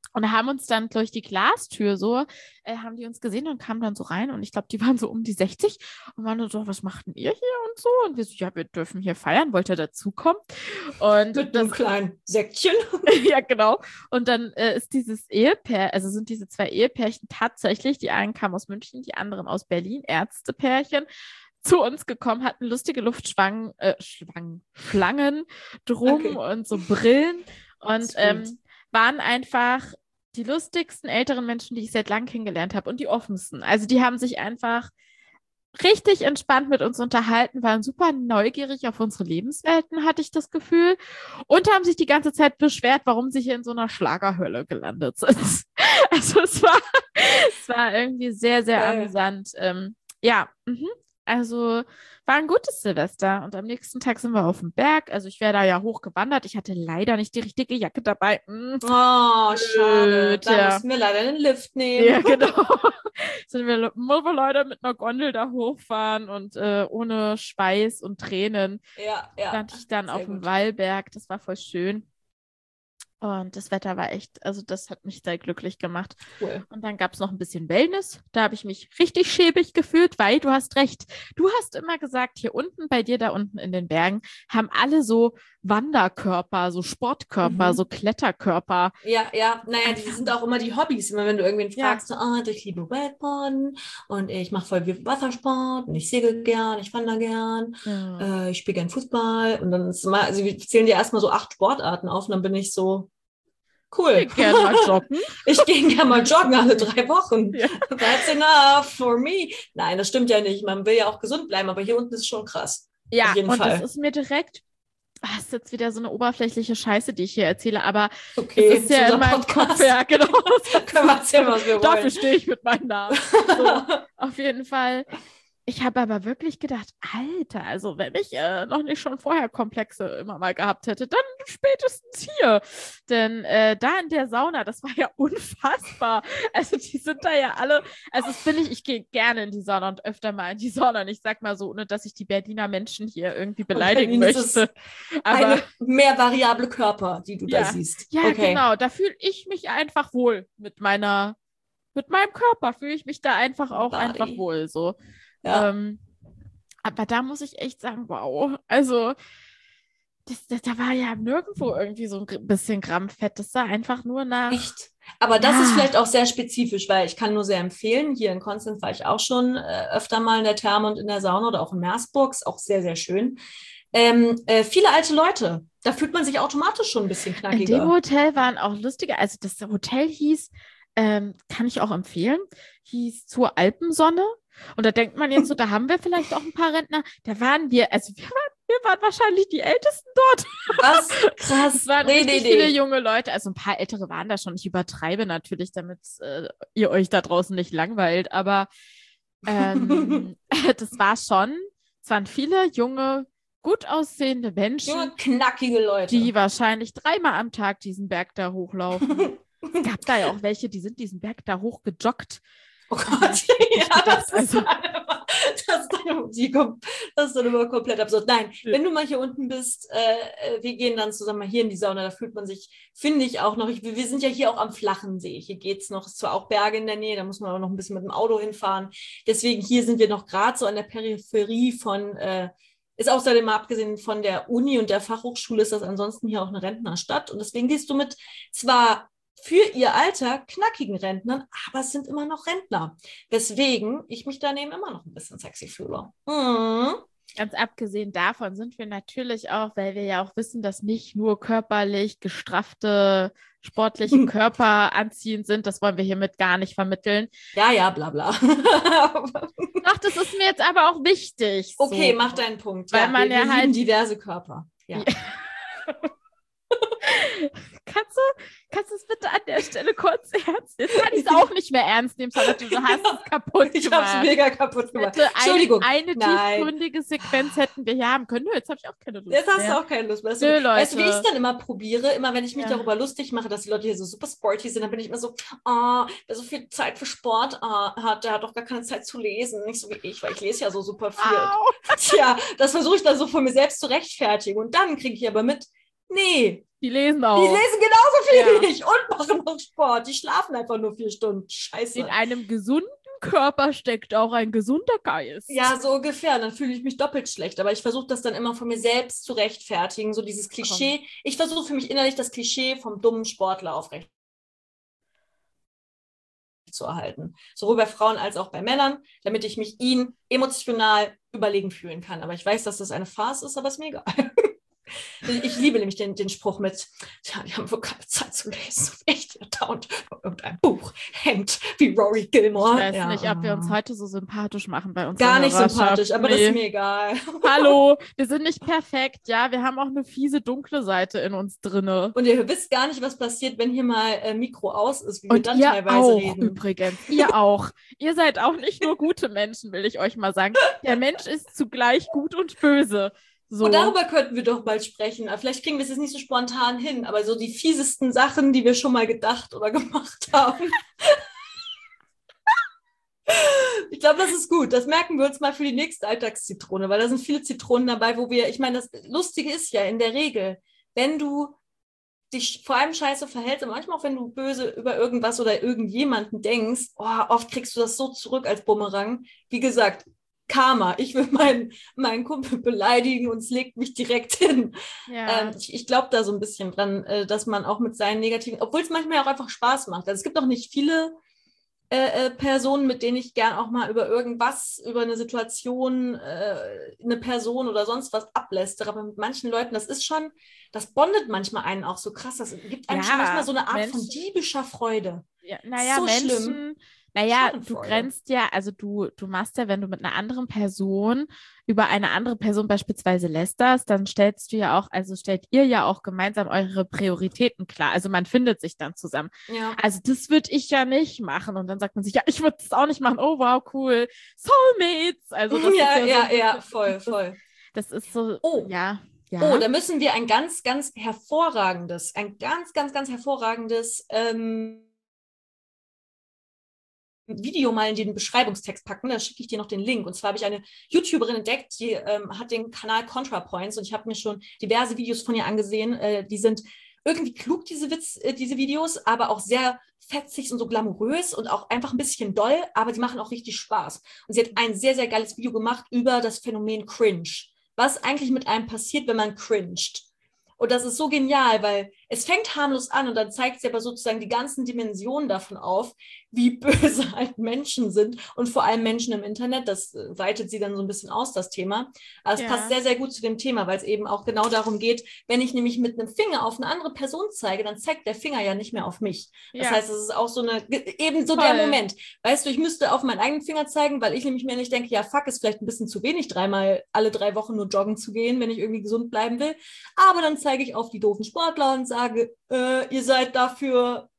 Und haben uns dann durch die Glastür so, äh, haben die uns gesehen und kamen dann so rein. Und ich glaube, die waren so um die sechzig und waren so, was machten ihr hier und so? Und wir so, ja, wir dürfen hier feiern, wollt ihr dazukommen? Und Mit das, einem kleinen Säckchen. ja, genau. Und dann äh, ist dieses Ehepaar, also sind diese zwei Ehepärchen tatsächlich, die einen kamen aus München, die anderen aus Berlin, Ärztepärchen, zu uns gekommen, hatten lustige Luftschwangen, äh, Schwangen, Schlangen drum Okay. und so Brillen und Sweet. ähm, waren einfach die lustigsten älteren Menschen, die ich seit langem kennengelernt habe und die offensten. Also die haben sich einfach richtig entspannt mit uns unterhalten, waren super neugierig auf unsere Lebenswelten, hatte ich das Gefühl, und haben sich die ganze Zeit beschwert, warum sie hier in so einer Schlagerhölle gelandet sind. Also es war, es war irgendwie sehr, sehr Geil. amüsant. Ähm, ja, mhm. Also war ein gutes Silvester und am nächsten Tag sind wir auf dem Berg. Also ich wäre da ja hochgewandert. Ich hatte leider nicht die richtige Jacke dabei. Hm, Oh, schade. blöd, Da ja. mussten wir leider den Lift nehmen. Ja, genau. Sind wir, mussten wir leider mit einer Gondel da hochfahren und äh, ohne Schweiß und Tränen Ja, ja. stand ich dann Sehr auf dem gut. Wallberg. Das war voll schön. Und das Wetter war echt, also das hat mich sehr glücklich gemacht. Cool. Und dann gab es noch ein bisschen Wellness. Da habe ich mich richtig schäbig gefühlt, weil du hast recht. Du hast immer gesagt, hier unten bei dir, da unten in den Bergen, haben alle so Wanderkörper, so Sportkörper, Mhm. so Kletterkörper. Ja, ja, naja, die Einfach- sind auch immer die Hobbys. Immer wenn du irgendwen Ja. fragst, so, ah, ich liebe Wakeboarden und ich mache voll viel Wassersport und ich segel gern, ich wandere gern, Ja. äh, ich spiele gern Fußball. Und dann ist immer, also wir zählen dir erstmal so acht Sportarten auf und dann bin ich so, cool. Ich gehe gerne mal joggen. Ich gehe gerne mal joggen alle drei Wochen. Ja. That's enough for me. Nein, das stimmt ja nicht. Man will ja auch gesund bleiben, aber hier unten ist schon krass. Ja, Auf jeden und Fall. das ist mir direkt, ah, ist jetzt wieder so eine oberflächliche Scheiße, die ich hier erzähle, aber Okay, es ist ja unser in meinem Podcast. Kopf, ja, genau. Können wir erzählen, was wir Dafür wollen. stehe ich mit meinem Namen. So, auf jeden Fall. Ich habe aber wirklich gedacht, Alter, also wenn ich äh, noch nicht schon vorher Komplexe immer mal gehabt hätte, dann spätestens hier. Denn äh, da in der Sauna, das war ja unfassbar. Also die sind da ja alle, also das bin ich, ich gehe gerne in die Sauna und öfter mal in die Sauna. Und ich sag mal so, ohne dass ich die Berliner Menschen hier irgendwie beleidigen Berlin ist möchte. Aber Eine mehr variable Körper, die du da Ja. siehst. ja, Okay. genau, da fühle ich mich einfach wohl mit meiner, mit meinem Körper, fühle ich mich da einfach auch Body. einfach wohl so. Ja. Ähm, aber da muss ich echt sagen, wow. Also, das, das, da war ja nirgendwo irgendwie so ein gr- bisschen Gramm Fett. Das sah einfach nur nach. Echt. Aber das Ja. ist vielleicht auch sehr spezifisch, weil ich kann nur sehr empfehlen, hier in Konstanz war ich auch schon äh, öfter mal in der Therme und in der Sauna oder auch in Meersburg, ist auch sehr, sehr schön. Ähm, äh, viele alte Leute, da fühlt man sich automatisch schon ein bisschen In knackiger. dem Hotel waren auch lustige, also das Hotel hieß, ähm, kann ich auch empfehlen, hieß Zur Alpensonne. Und da denkt man jetzt so, da haben wir vielleicht auch ein paar Rentner. Da waren wir, also wir waren, wir waren wahrscheinlich die Ältesten dort. Was? Krass. Es waren Nee, richtig nee, viele nee. junge Leute, also ein paar Ältere waren da schon. Ich übertreibe natürlich, damit äh, ihr euch da draußen nicht langweilt, aber ähm, das war schon, es waren viele junge, gut aussehende Menschen, Junge, knackige Leute. die wahrscheinlich dreimal am Tag diesen Berg da hochlaufen. Es gab da ja auch welche, die sind diesen Berg da hochgejoggt. Oh Da Gott, hab ich wirklich ja, gedacht, das ist, also- dann immer, das, ist dann, die, kom- das ist dann immer komplett absurd. Nein, Ja. wenn du mal hier unten bist, äh, äh, wir gehen dann zusammen mal hier in die Sauna, da fühlt man sich, finde ich auch noch, ich, wir sind ja hier auch am flachen See, hier geht es noch, es ist zwar auch Berge in der Nähe, da muss man auch noch ein bisschen mit dem Auto hinfahren, deswegen hier sind wir noch gerade so an der Peripherie von, äh, ist außerdem mal abgesehen von der Uni und der Fachhochschule, ist das ansonsten hier auch eine Rentnerstadt und deswegen gehst du mit zwar für ihr Alter knackigen Rentnern, aber es sind immer noch Rentner. Weswegen ich mich daneben immer noch ein bisschen sexy fühle. Mhm. Ganz abgesehen davon sind wir natürlich auch, weil wir ja auch wissen, dass nicht nur körperlich gestraffte, sportliche Körper anziehend sind. Das wollen wir hiermit gar nicht vermitteln. Ja, ja, bla bla. Doch, das ist mir jetzt aber auch wichtig. Okay, so. mach deinen Punkt. Weil ja, man wir, ja wir halt- lieben diverse Körper. Ja. Ja. Kannst du, kannst du es bitte an der Stelle kurz ernst nehmen? Jetzt kann ich es auch nicht mehr ernst nehmen, sondern du hast es kaputt Ich habe es gemacht. mega kaputt gemacht. Bitte eine, Entschuldigung. eine Nein. tiefgründige Sequenz hätten wir hier haben können. Nö, jetzt habe ich auch keine Lust Jetzt hast mehr. du auch keine Lust mehr. Weißt Nö, du, weißt du, wie ich Leute. es dann immer probiere? Immer wenn ich mich Ja. darüber lustig mache, dass die Leute hier so super sporty sind, dann bin ich immer so, ah, wer so viel Zeit für Sport ah, hat, der hat doch gar keine Zeit zu lesen. Nicht so wie ich, weil ich lese ja so super viel. Au. Tja, das versuche ich dann so von mir selbst zu rechtfertigen. Und dann kriege ich aber mit, Nee. Die lesen Die auch. lesen genauso viel Ja. wie ich und machen noch Sport. Die schlafen einfach nur vier Stunden. Scheiße. In einem gesunden Körper steckt auch ein gesunder Geist. Ja, so ungefähr. Dann fühle ich mich doppelt schlecht. Aber ich versuche das dann immer von mir selbst zu rechtfertigen. So dieses Klischee. Ich versuche für mich innerlich das Klischee vom dummen Sportler aufrecht zu erhalten. Sowohl bei Frauen als auch bei Männern, damit ich mich ihnen emotional überlegen fühlen kann. Aber ich weiß, dass das eine Farce ist, aber ist mir egal. Ich liebe nämlich den, den Spruch mit, ja, die haben wohl keine Zeit zu lesen. Echt, ja, dauernd irgendein Buch hängt wie Rory Gilmore. Ich weiß ja. nicht, ob wir uns heute so sympathisch machen bei uns. Gar nicht sympathisch, aber nee. Das ist mir egal. Hallo, wir sind nicht perfekt, ja, wir haben auch eine fiese, dunkle Seite in uns drinne. Und ihr wisst gar nicht, was passiert, wenn hier mal äh, Mikro aus ist, wie Und wir dann ihr teilweise auch, reden. Übrigens, ihr auch. Ihr seid auch nicht nur gute Menschen, will ich euch mal sagen. Der Mensch ist zugleich gut und böse. So. Und darüber könnten wir doch mal sprechen. Vielleicht kriegen wir es jetzt nicht so spontan hin, aber so die fiesesten Sachen, die wir schon mal gedacht oder gemacht haben. Ich glaube, das ist gut. Das merken wir uns mal für die nächste Alltagszitrone, weil da sind viele Zitronen dabei, wo wir, ich meine, das Lustige ist ja in der Regel, wenn du dich vor allem scheiße verhältst und manchmal auch, wenn du böse über irgendwas oder irgendjemanden denkst, oh, oft kriegst du das so zurück als Bumerang. Wie gesagt, Karma. Ich will meinen, meinen Kumpel beleidigen und es legt mich direkt hin. Ja. Ähm, ich ich glaube da so ein bisschen dran, äh, dass man auch mit seinen negativen, obwohl es manchmal auch einfach Spaß macht. Also es gibt auch nicht viele äh, äh, Personen, mit denen ich gern auch mal über irgendwas, über eine Situation, äh, eine Person oder sonst was ablästere. Aber mit manchen Leuten, das ist schon, das bondet manchmal einen auch so krass. Das gibt einem Ja, schon manchmal so eine Art Menschen, von diebischer Freude. Ja, naja, so Menschen, schlimm. naja, du grenzt ja, also du, du machst ja, wenn du mit einer anderen Person über eine andere Person beispielsweise lästerst, dann stellst du ja auch, also stellt ihr ja auch gemeinsam eure Prioritäten klar. Also man findet sich dann zusammen. Ja. Also das würde ich ja nicht machen. Und dann sagt man sich, ja, ich würde das auch nicht machen. Oh, wow, cool. Soulmates. Also das ja, ist ja, ja, so, ja, voll, voll. Das ist so, oh. ja. Ja. Oh, da müssen wir ein ganz, ganz hervorragendes, ein ganz, ganz, ganz hervorragendes ähm, Video mal in den Beschreibungstext packen. Da schicke ich dir noch den Link. Und zwar habe ich eine YouTuberin entdeckt, die ähm, hat den Kanal ContraPoints und ich habe mir schon diverse Videos von ihr angesehen. Äh, die sind irgendwie klug, diese, Witz, äh, diese Videos, aber auch sehr fetzig und so glamourös und auch einfach ein bisschen doll, aber die machen auch richtig Spaß. Und sie hat ein sehr, sehr geiles Video gemacht über das Phänomen Cringe. Was eigentlich mit einem passiert, wenn man cringed. Und das ist so genial, weil es fängt harmlos an und dann zeigt sie aber sozusagen die ganzen Dimensionen davon auf, wie böse halt Menschen sind und vor allem Menschen im Internet. Das weitet sie dann so ein bisschen aus, das Thema. Aber es Ja. passt sehr, sehr gut zu dem Thema, weil es eben auch genau darum geht, wenn ich nämlich mit einem Finger auf eine andere Person zeige, dann zeigt der Finger ja nicht mehr auf mich. Das Ja. heißt, es ist auch so eine, eben so Voll. der Moment. Weißt du, ich müsste auf meinen eigenen Finger zeigen, weil ich nämlich mir nicht denke, ja fuck, ist vielleicht ein bisschen zu wenig, dreimal alle drei Wochen nur joggen zu gehen, wenn ich irgendwie gesund bleiben will. Aber dann zeige ich auf die doofen Sportler und sage, äh, ihr seid dafür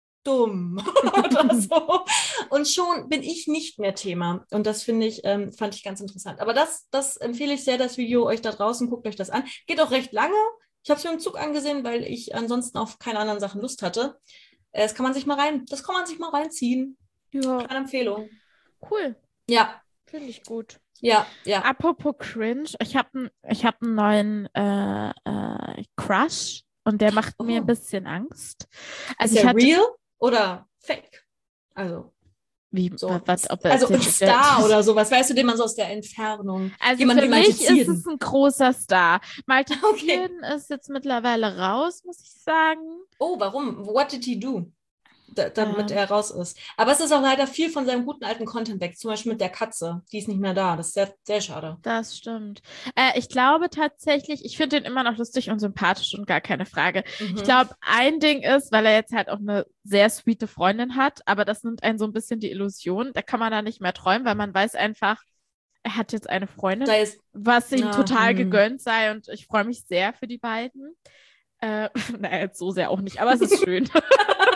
dumm oder so. Und schon bin ich nicht mehr Thema. Und das finde ich, ähm, fand ich ganz interessant. Aber das, das empfehle ich sehr, das Video euch da draußen, guckt euch das an. Geht auch recht lange. Ich habe es mir im Zug angesehen, weil ich ansonsten auf keine anderen Sachen Lust hatte. Äh, Das kann man sich mal rein, das kann man sich mal reinziehen. Ja. Kleine Empfehlung. Cool. Ja. Finde ich gut. Ja, ja. Apropos Cringe, ich habe ich hab einen neuen äh, äh, Crush und der macht Oh. mir ein bisschen Angst. Also Ist ich der hatte, real oder fake? Also, wie, so. was, ob er Also ein der- Star der- oder sowas, weißt du, den man so aus der Entfernung. Also Jemand für wie Malte mich ist Zierden. es ein großer Star. Malte Okay. Zierden ist jetzt mittlerweile raus, muss ich sagen. Oh, warum? What did he do? Da, damit Ähm. er raus ist. Aber es ist auch leider viel von seinem guten alten Content weg. Zum Beispiel mit der Katze. Die ist nicht mehr da. Das ist sehr, sehr schade. Das stimmt. Äh, ich glaube tatsächlich, ich finde ihn immer noch lustig und sympathisch und gar keine Frage. Mhm. Ich glaube, ein Ding ist, weil er jetzt halt auch eine sehr sweete Freundin hat, aber das nimmt einen so ein bisschen die Illusion. Da kann man da nicht mehr träumen, weil man weiß einfach, er hat jetzt eine Freundin, Da ist, was ihm Ja, total hm. gegönnt sei und ich freue mich sehr für die beiden. Äh, naja, jetzt so sehr auch nicht, aber es ist schön.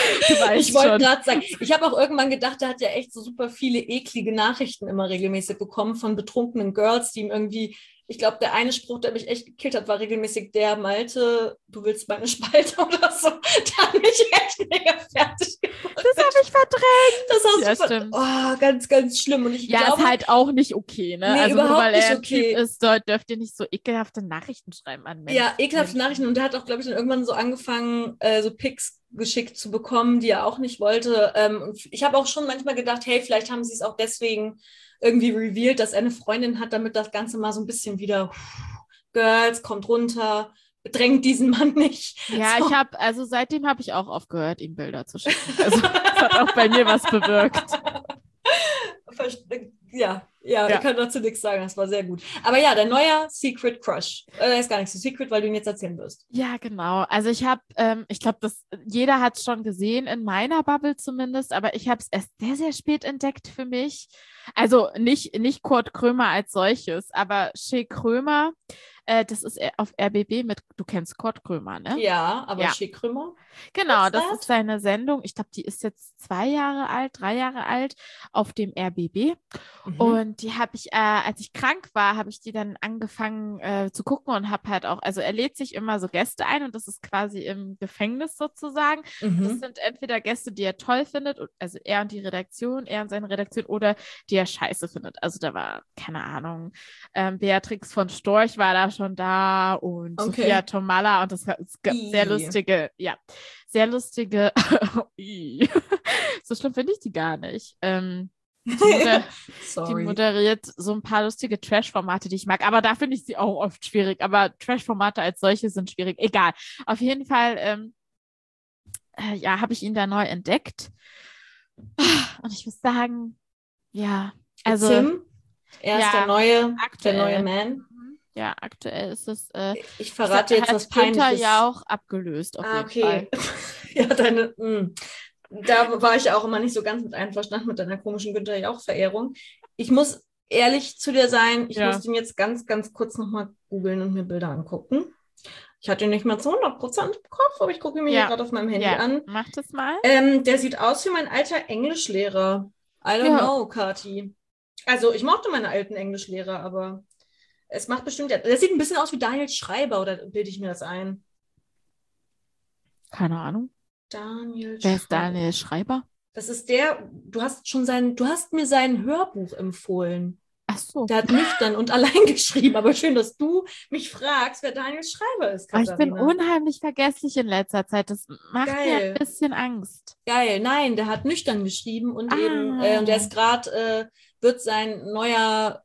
Du weißt Ich wollte schon. gerade sagen, ich habe auch irgendwann gedacht, der hat ja echt so super viele eklige Nachrichten immer regelmäßig bekommen von betrunkenen Girls, die ihm irgendwie, ich glaube, der eine Spruch, der mich echt gekillt hat, war regelmäßig der: Malte, du willst meine Spalte oder so. Der hat mich echt mega fertig gemacht. Das habe ich verdrängt. Das war Ja, super, stimmt. oh, ganz, ganz schlimm. Und ich Ja, glaube, ist halt auch nicht okay, ne? nee, Also nur überhaupt weil er nicht ein okay. Typ ist, dort dürft ihr nicht so ekelhafte Nachrichten schreiben an Menschen. Ja, ekelhafte Nachrichten. Und der hat auch, glaube ich, dann irgendwann so angefangen, äh, so Pics geschickt zu bekommen, die er auch nicht wollte. Ähm, und ich habe auch schon manchmal gedacht, hey, vielleicht haben sie es auch deswegen irgendwie revealed, dass er eine Freundin hat, damit das Ganze mal so ein bisschen wieder, Girls, kommt runter, bedrängt diesen Mann nicht. Ja, so. ich habe, also seitdem habe ich auch aufgehört, ihm Bilder zu schicken. Also das hat auch bei mir was bewirkt. Ja, ja, Ja. ich kann dazu nichts sagen, das war sehr gut. Aber ja, der neue Secret Crush. Äh, der ist gar nicht so secret, weil du ihn jetzt erzählen wirst. Ja, genau. Also ich habe, ähm, ich glaube, das jeder hat es schon gesehen, in meiner Bubble zumindest, aber ich habe es erst sehr, sehr spät entdeckt für mich. Also nicht, nicht Kurt Krömer als solches, aber Shea Krömer, äh, das ist auf R B B mit, du kennst Kurt Krömer, ne? Ja, aber Ja. Shea Krömer? Genau, What's das that? ist seine Sendung. Ich glaube, die ist jetzt zwei Jahre alt, drei Jahre alt auf dem R B B. Mhm. Und die habe ich, äh, als ich krank war, habe ich die dann angefangen äh, zu gucken und habe halt auch, also er lädt sich immer so Gäste ein und das ist quasi im Gefängnis sozusagen. Mhm. Das sind entweder Gäste, die er toll findet, also er und die Redaktion, er und seine Redaktion, oder die er scheiße findet. Also da war, keine Ahnung, ähm, Beatrix von Storch war da schon da und Okay. Sophia Tomalla und das war sehr I. lustige, ja, sehr lustige, so schlimm finde ich die gar nicht. Ähm, die, moder die Sorry. moderiert so ein paar lustige Trash-Formate, die ich mag, aber da finde ich sie auch oft schwierig. Aber Trash-Formate als solche sind schwierig. Egal. Auf jeden Fall, ähm, äh, ja, habe ich ihn da neu entdeckt. Und ich muss sagen, ja, also Tim, er ist ja, der neue, aktuell. der neue Man. Mhm. Ja, aktuell ist es. Äh, Ich verrate jetzt hat was Günther Peinliches. ja auch abgelöst, auf Ah, jeden okay. Fall. Ja, deine. Mh. Da war ich auch immer nicht so ganz mit einverstanden mit deiner komischen Günther Jauch-Verehrung. Ich muss ehrlich zu dir sein, ich Ja. muss ihn jetzt ganz, ganz kurz nochmal googeln und mir Bilder angucken. Ich hatte ihn nicht mehr zu hundert Prozent im Kopf, aber ich gucke ihn mir Ja. hier gerade auf meinem Handy Ja, an. mach das mal. Ähm, der sieht aus wie mein alter Englischlehrer. I don't Ja. know, Kati. Also, ich mochte meine alten Englischlehrer, aber es macht bestimmt. Ja, der sieht ein bisschen aus wie Daniel Schreiber, oder bilde ich mir das ein? Keine Ahnung. Daniel Wer ist Schreiber. Daniel Schreiber? Das ist der, du hast schon sein, du hast mir sein Hörbuch empfohlen. Ach so. Der hat nüchtern und allein geschrieben, aber schön, dass du mich fragst, wer Daniel Schreiber ist, Aber ich bin Katharina. unheimlich vergesslich in letzter Zeit. Das macht mir Geil. ein bisschen Angst. Geil, nein, der hat nüchtern geschrieben und Ah. eben, äh, und der ist gerade, äh, wird sein neuer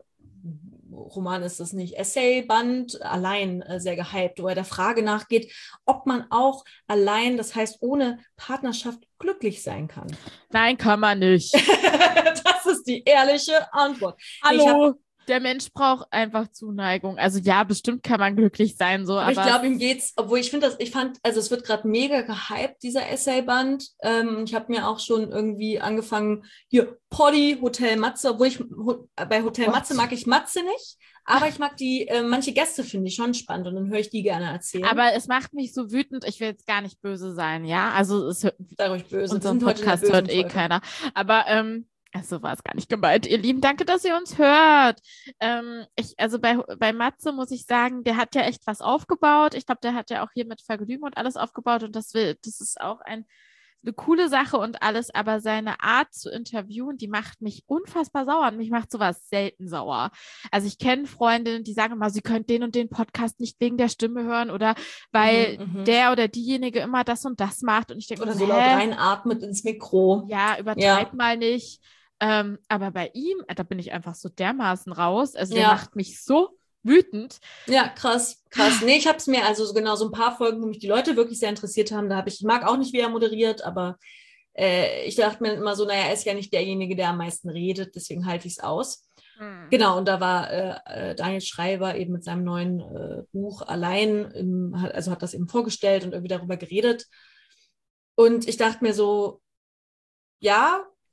Roman ist es nicht, Essayband allein äh, sehr gehypt, wo er der Frage nachgeht, ob man auch allein, das heißt ohne Partnerschaft, glücklich sein kann. Nein, kann man nicht. Das ist die ehrliche Antwort. Ich Hallo, hab, der Mensch braucht einfach Zuneigung. Also ja, bestimmt kann man glücklich sein, so, aber, aber ich glaube, ihm geht's, obwohl ich finde das, ich fand, also es wird gerade mega gehypt, dieser Essayband. Ähm, ich habe mir auch schon irgendwie angefangen, hier, Poddy, Hotel Matze, obwohl ich, ho, bei Hotel Oh Matze mag ich Matze nicht, aber ich mag die, äh, manche Gäste finde ich schon spannend und dann höre ich die gerne erzählen. aber es macht mich so wütend, ich will jetzt gar nicht böse sein, ja? Also es hört, Sei ruhig böse. unseren Wir sind heute in der Podcast bösen hört eh Folge. keiner. Aber ähm, also war es gar nicht gemeint. Ihr Lieben, danke, dass ihr uns hört. Ähm, ich, also bei, bei Matze muss ich sagen, der hat ja echt was aufgebaut. Ich glaube, der hat ja auch hier mit Vergnügen und alles aufgebaut und das will, das ist auch ein, eine coole Sache und alles, aber seine Art zu interviewen, die macht mich unfassbar sauer und mich macht sowas selten sauer. Also ich kenne Freundinnen, die sagen immer, sie können den und den Podcast nicht wegen der Stimme hören oder weil Mhm, mhm. der oder diejenige immer das und das macht und ich denke Oder mir so so, laut hä? reinatmet ins Mikro. Ja, übertreib Ja. mal nicht. Ähm, aber bei ihm, äh, da bin ich einfach so dermaßen raus. Also der Ja. macht mich so wütend. Ja, krass, krass. Nee, ich habe es mir, also so genau so ein paar Folgen, wo mich die Leute wirklich sehr interessiert haben, da habe ich, ich mag auch nicht, wie er moderiert, aber äh, ich dachte mir immer so, naja, er ist ja nicht derjenige, der am meisten redet, deswegen halte ich es aus. Hm. Genau, und da war äh, Daniel Schreiber eben mit seinem neuen äh, Buch allein, im, also hat das eben vorgestellt und irgendwie darüber geredet. Und ich dachte mir so, ja,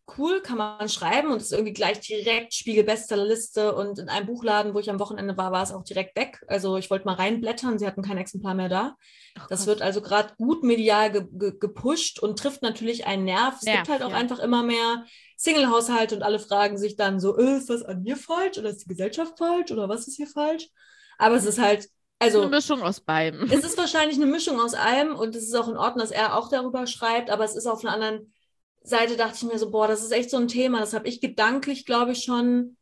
cool, kann man schreiben und ist irgendwie gleich direkt Spiegel-Bestsellerliste und in einem Buchladen, wo ich am Wochenende war, war es auch direkt weg. Also ich wollte mal reinblättern, sie hatten kein Exemplar mehr da. Ach, das wird also gerade gut medial ge- ge- gepusht und trifft natürlich einen Nerv. Es Nerv, gibt halt auch ja. einfach immer mehr Single-Haushalte und alle fragen sich dann so, äh, ist was an mir falsch oder ist die Gesellschaft falsch oder was ist hier falsch? Aber es ist halt, also eine Mischung aus beidem. es ist wahrscheinlich eine Mischung aus allem und es ist auch in Ordnung, dass er auch darüber schreibt, aber es ist auf einer anderen Seite, dachte ich mir so, boah, das ist echt so ein Thema, das habe ich gedanklich, glaube ich, schon,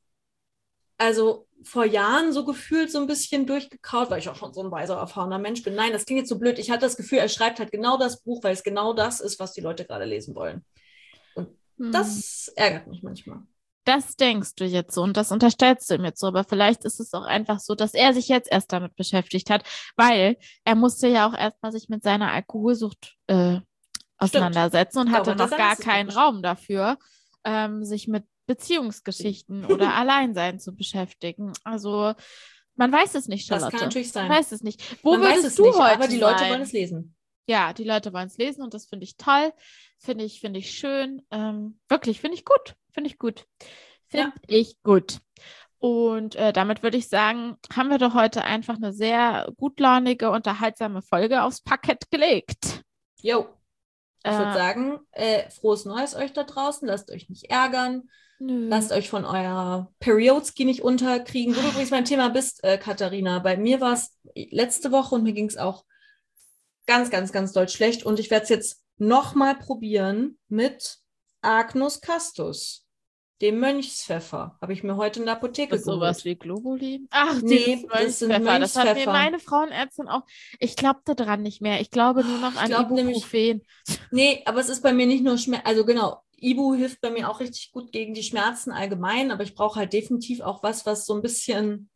also vor Jahren so gefühlt so ein bisschen durchgekaut, weil ich auch schon so ein weiser, erfahrener Mensch bin. Nein, das klingt jetzt so blöd. Ich hatte das Gefühl, er schreibt halt genau das Buch, weil es genau das ist, was die Leute gerade lesen wollen. Und hm. das ärgert mich manchmal. Das denkst du jetzt so und das unterstellst du ihm jetzt so, aber vielleicht ist es auch einfach so, dass er sich jetzt erst damit beschäftigt hat, weil er musste ja auch erstmal sich mit seiner Alkoholsucht äh, auseinandersetzen und hatte noch gar keinen Raum dafür, ähm, sich mit Beziehungsgeschichten oder Alleinsein zu beschäftigen. Also man weiß es nicht, Charlotte. Das kann natürlich sein. Man weiß es nicht. Wo man würdest weiß es du nicht, heute aber die Leute sein? wollen es lesen. Ja, die Leute wollen es lesen und das finde ich toll. Finde ich, finde ich schön. Ähm, wirklich, finde ich gut. Finde ich gut. Finde ja. ich gut. Und äh, damit würde ich sagen, haben wir doch heute einfach eine sehr gutlaunige, unterhaltsame Folge aufs Parkett gelegt. Jo. Ich würde äh, sagen, äh, frohes Neues euch da draußen. Lasst euch nicht ärgern. Nö. Lasst euch von eurer Periodski nicht unterkriegen. Wo du übrigens beim Thema bist, äh, Katharina. Bei mir war es letzte Woche und mir ging es auch ganz, ganz, ganz doll schlecht. Und ich werde es jetzt nochmal probieren mit Agnus Castus, dem Mönchspfeffer. Habe ich mir heute in der Apotheke geholt. Sowas wie Globuli? Ach, nee, das sind Mönchspfeffer. Das hat mir meine Frauenärztin auch. Ich glaubte dran nicht mehr. Ich glaube nur noch an Ibuprofen. Nee, aber es ist bei mir nicht nur Schmerzen. Also genau, Ibu hilft bei mir auch richtig gut gegen die Schmerzen allgemein, aber ich brauche halt definitiv auch was, was so ein bisschen,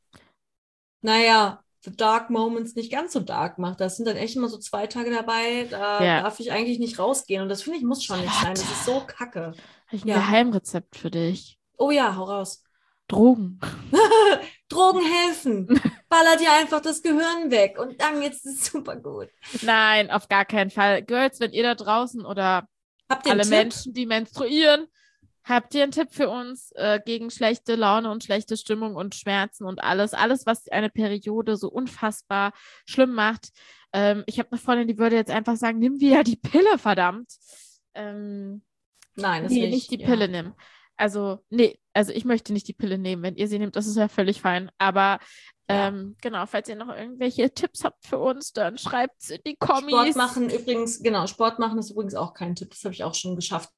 naja, The Dark Moments nicht ganz so dark macht. Das sind dann echt immer so zwei Tage dabei, da ja. darf ich eigentlich nicht rausgehen. Und das finde ich muss schon nicht sein. Das ist so kacke. Habe ich ein ja. Geheimrezept für dich. Oh ja, hau raus. Drogen. Drogen helfen. Baller dir einfach das Gehirn weg und dann geht's super gut. Nein, auf gar keinen Fall. Girls, wenn ihr da draußen oder alle Menschen, die menstruieren, habt ihr einen Tipp für uns äh, gegen schlechte Laune und schlechte Stimmung und Schmerzen und alles? Alles, was eine Periode so unfassbar schlimm macht. Ähm, ich habe eine Freundin, die würde jetzt einfach sagen, nimm wieder die Pille, verdammt. Ähm, Nein, das nee, nicht. nicht die ja. Pille nehmen. Also, nee, also ich möchte nicht die Pille nehmen. Wenn ihr sie nehmt, das ist ja völlig fein. Aber ja. ähm, genau, falls ihr noch irgendwelche Tipps habt für uns, dann schreibt es in die Kommis. Sport machen übrigens, genau, Sport machen ist übrigens auch kein Tipp. Das habe ich auch schon geschafft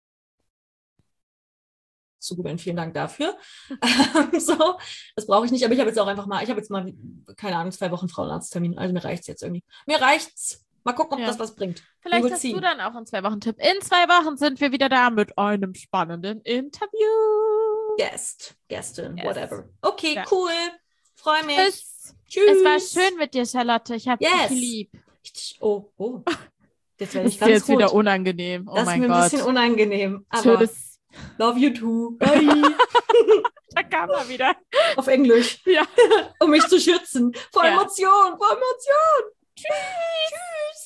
zu googeln. Vielen Dank dafür. so, das brauche ich nicht, aber ich habe jetzt auch einfach mal, ich habe jetzt mal, keine Ahnung, zwei Wochen Frauenarzttermin. Also mir reicht es jetzt irgendwie. Mir reicht's. Mal gucken, ob ja. das was bringt. Vielleicht hast see. du dann auch in zwei Wochen Tipp. In zwei Wochen sind wir wieder da mit einem spannenden Interview. Guest, Gästin, yes. whatever. Okay, ja. cool. Freue mich. Tschüss. Tschüss. Es war schön mit dir, Charlotte. Ich habe yes. dich lieb. Oh, oh. Jetzt werde ich das ganz ist jetzt rot. wieder unangenehm. Oh das mein ist mir Gott. ein bisschen unangenehm. Aber Tschüss. Love you too. Bye. Da kam er wieder. Auf Englisch. Ja. Um mich zu schützen. Vor ja. Emotionen. Vor Emotionen. Tschüss. Tschüss.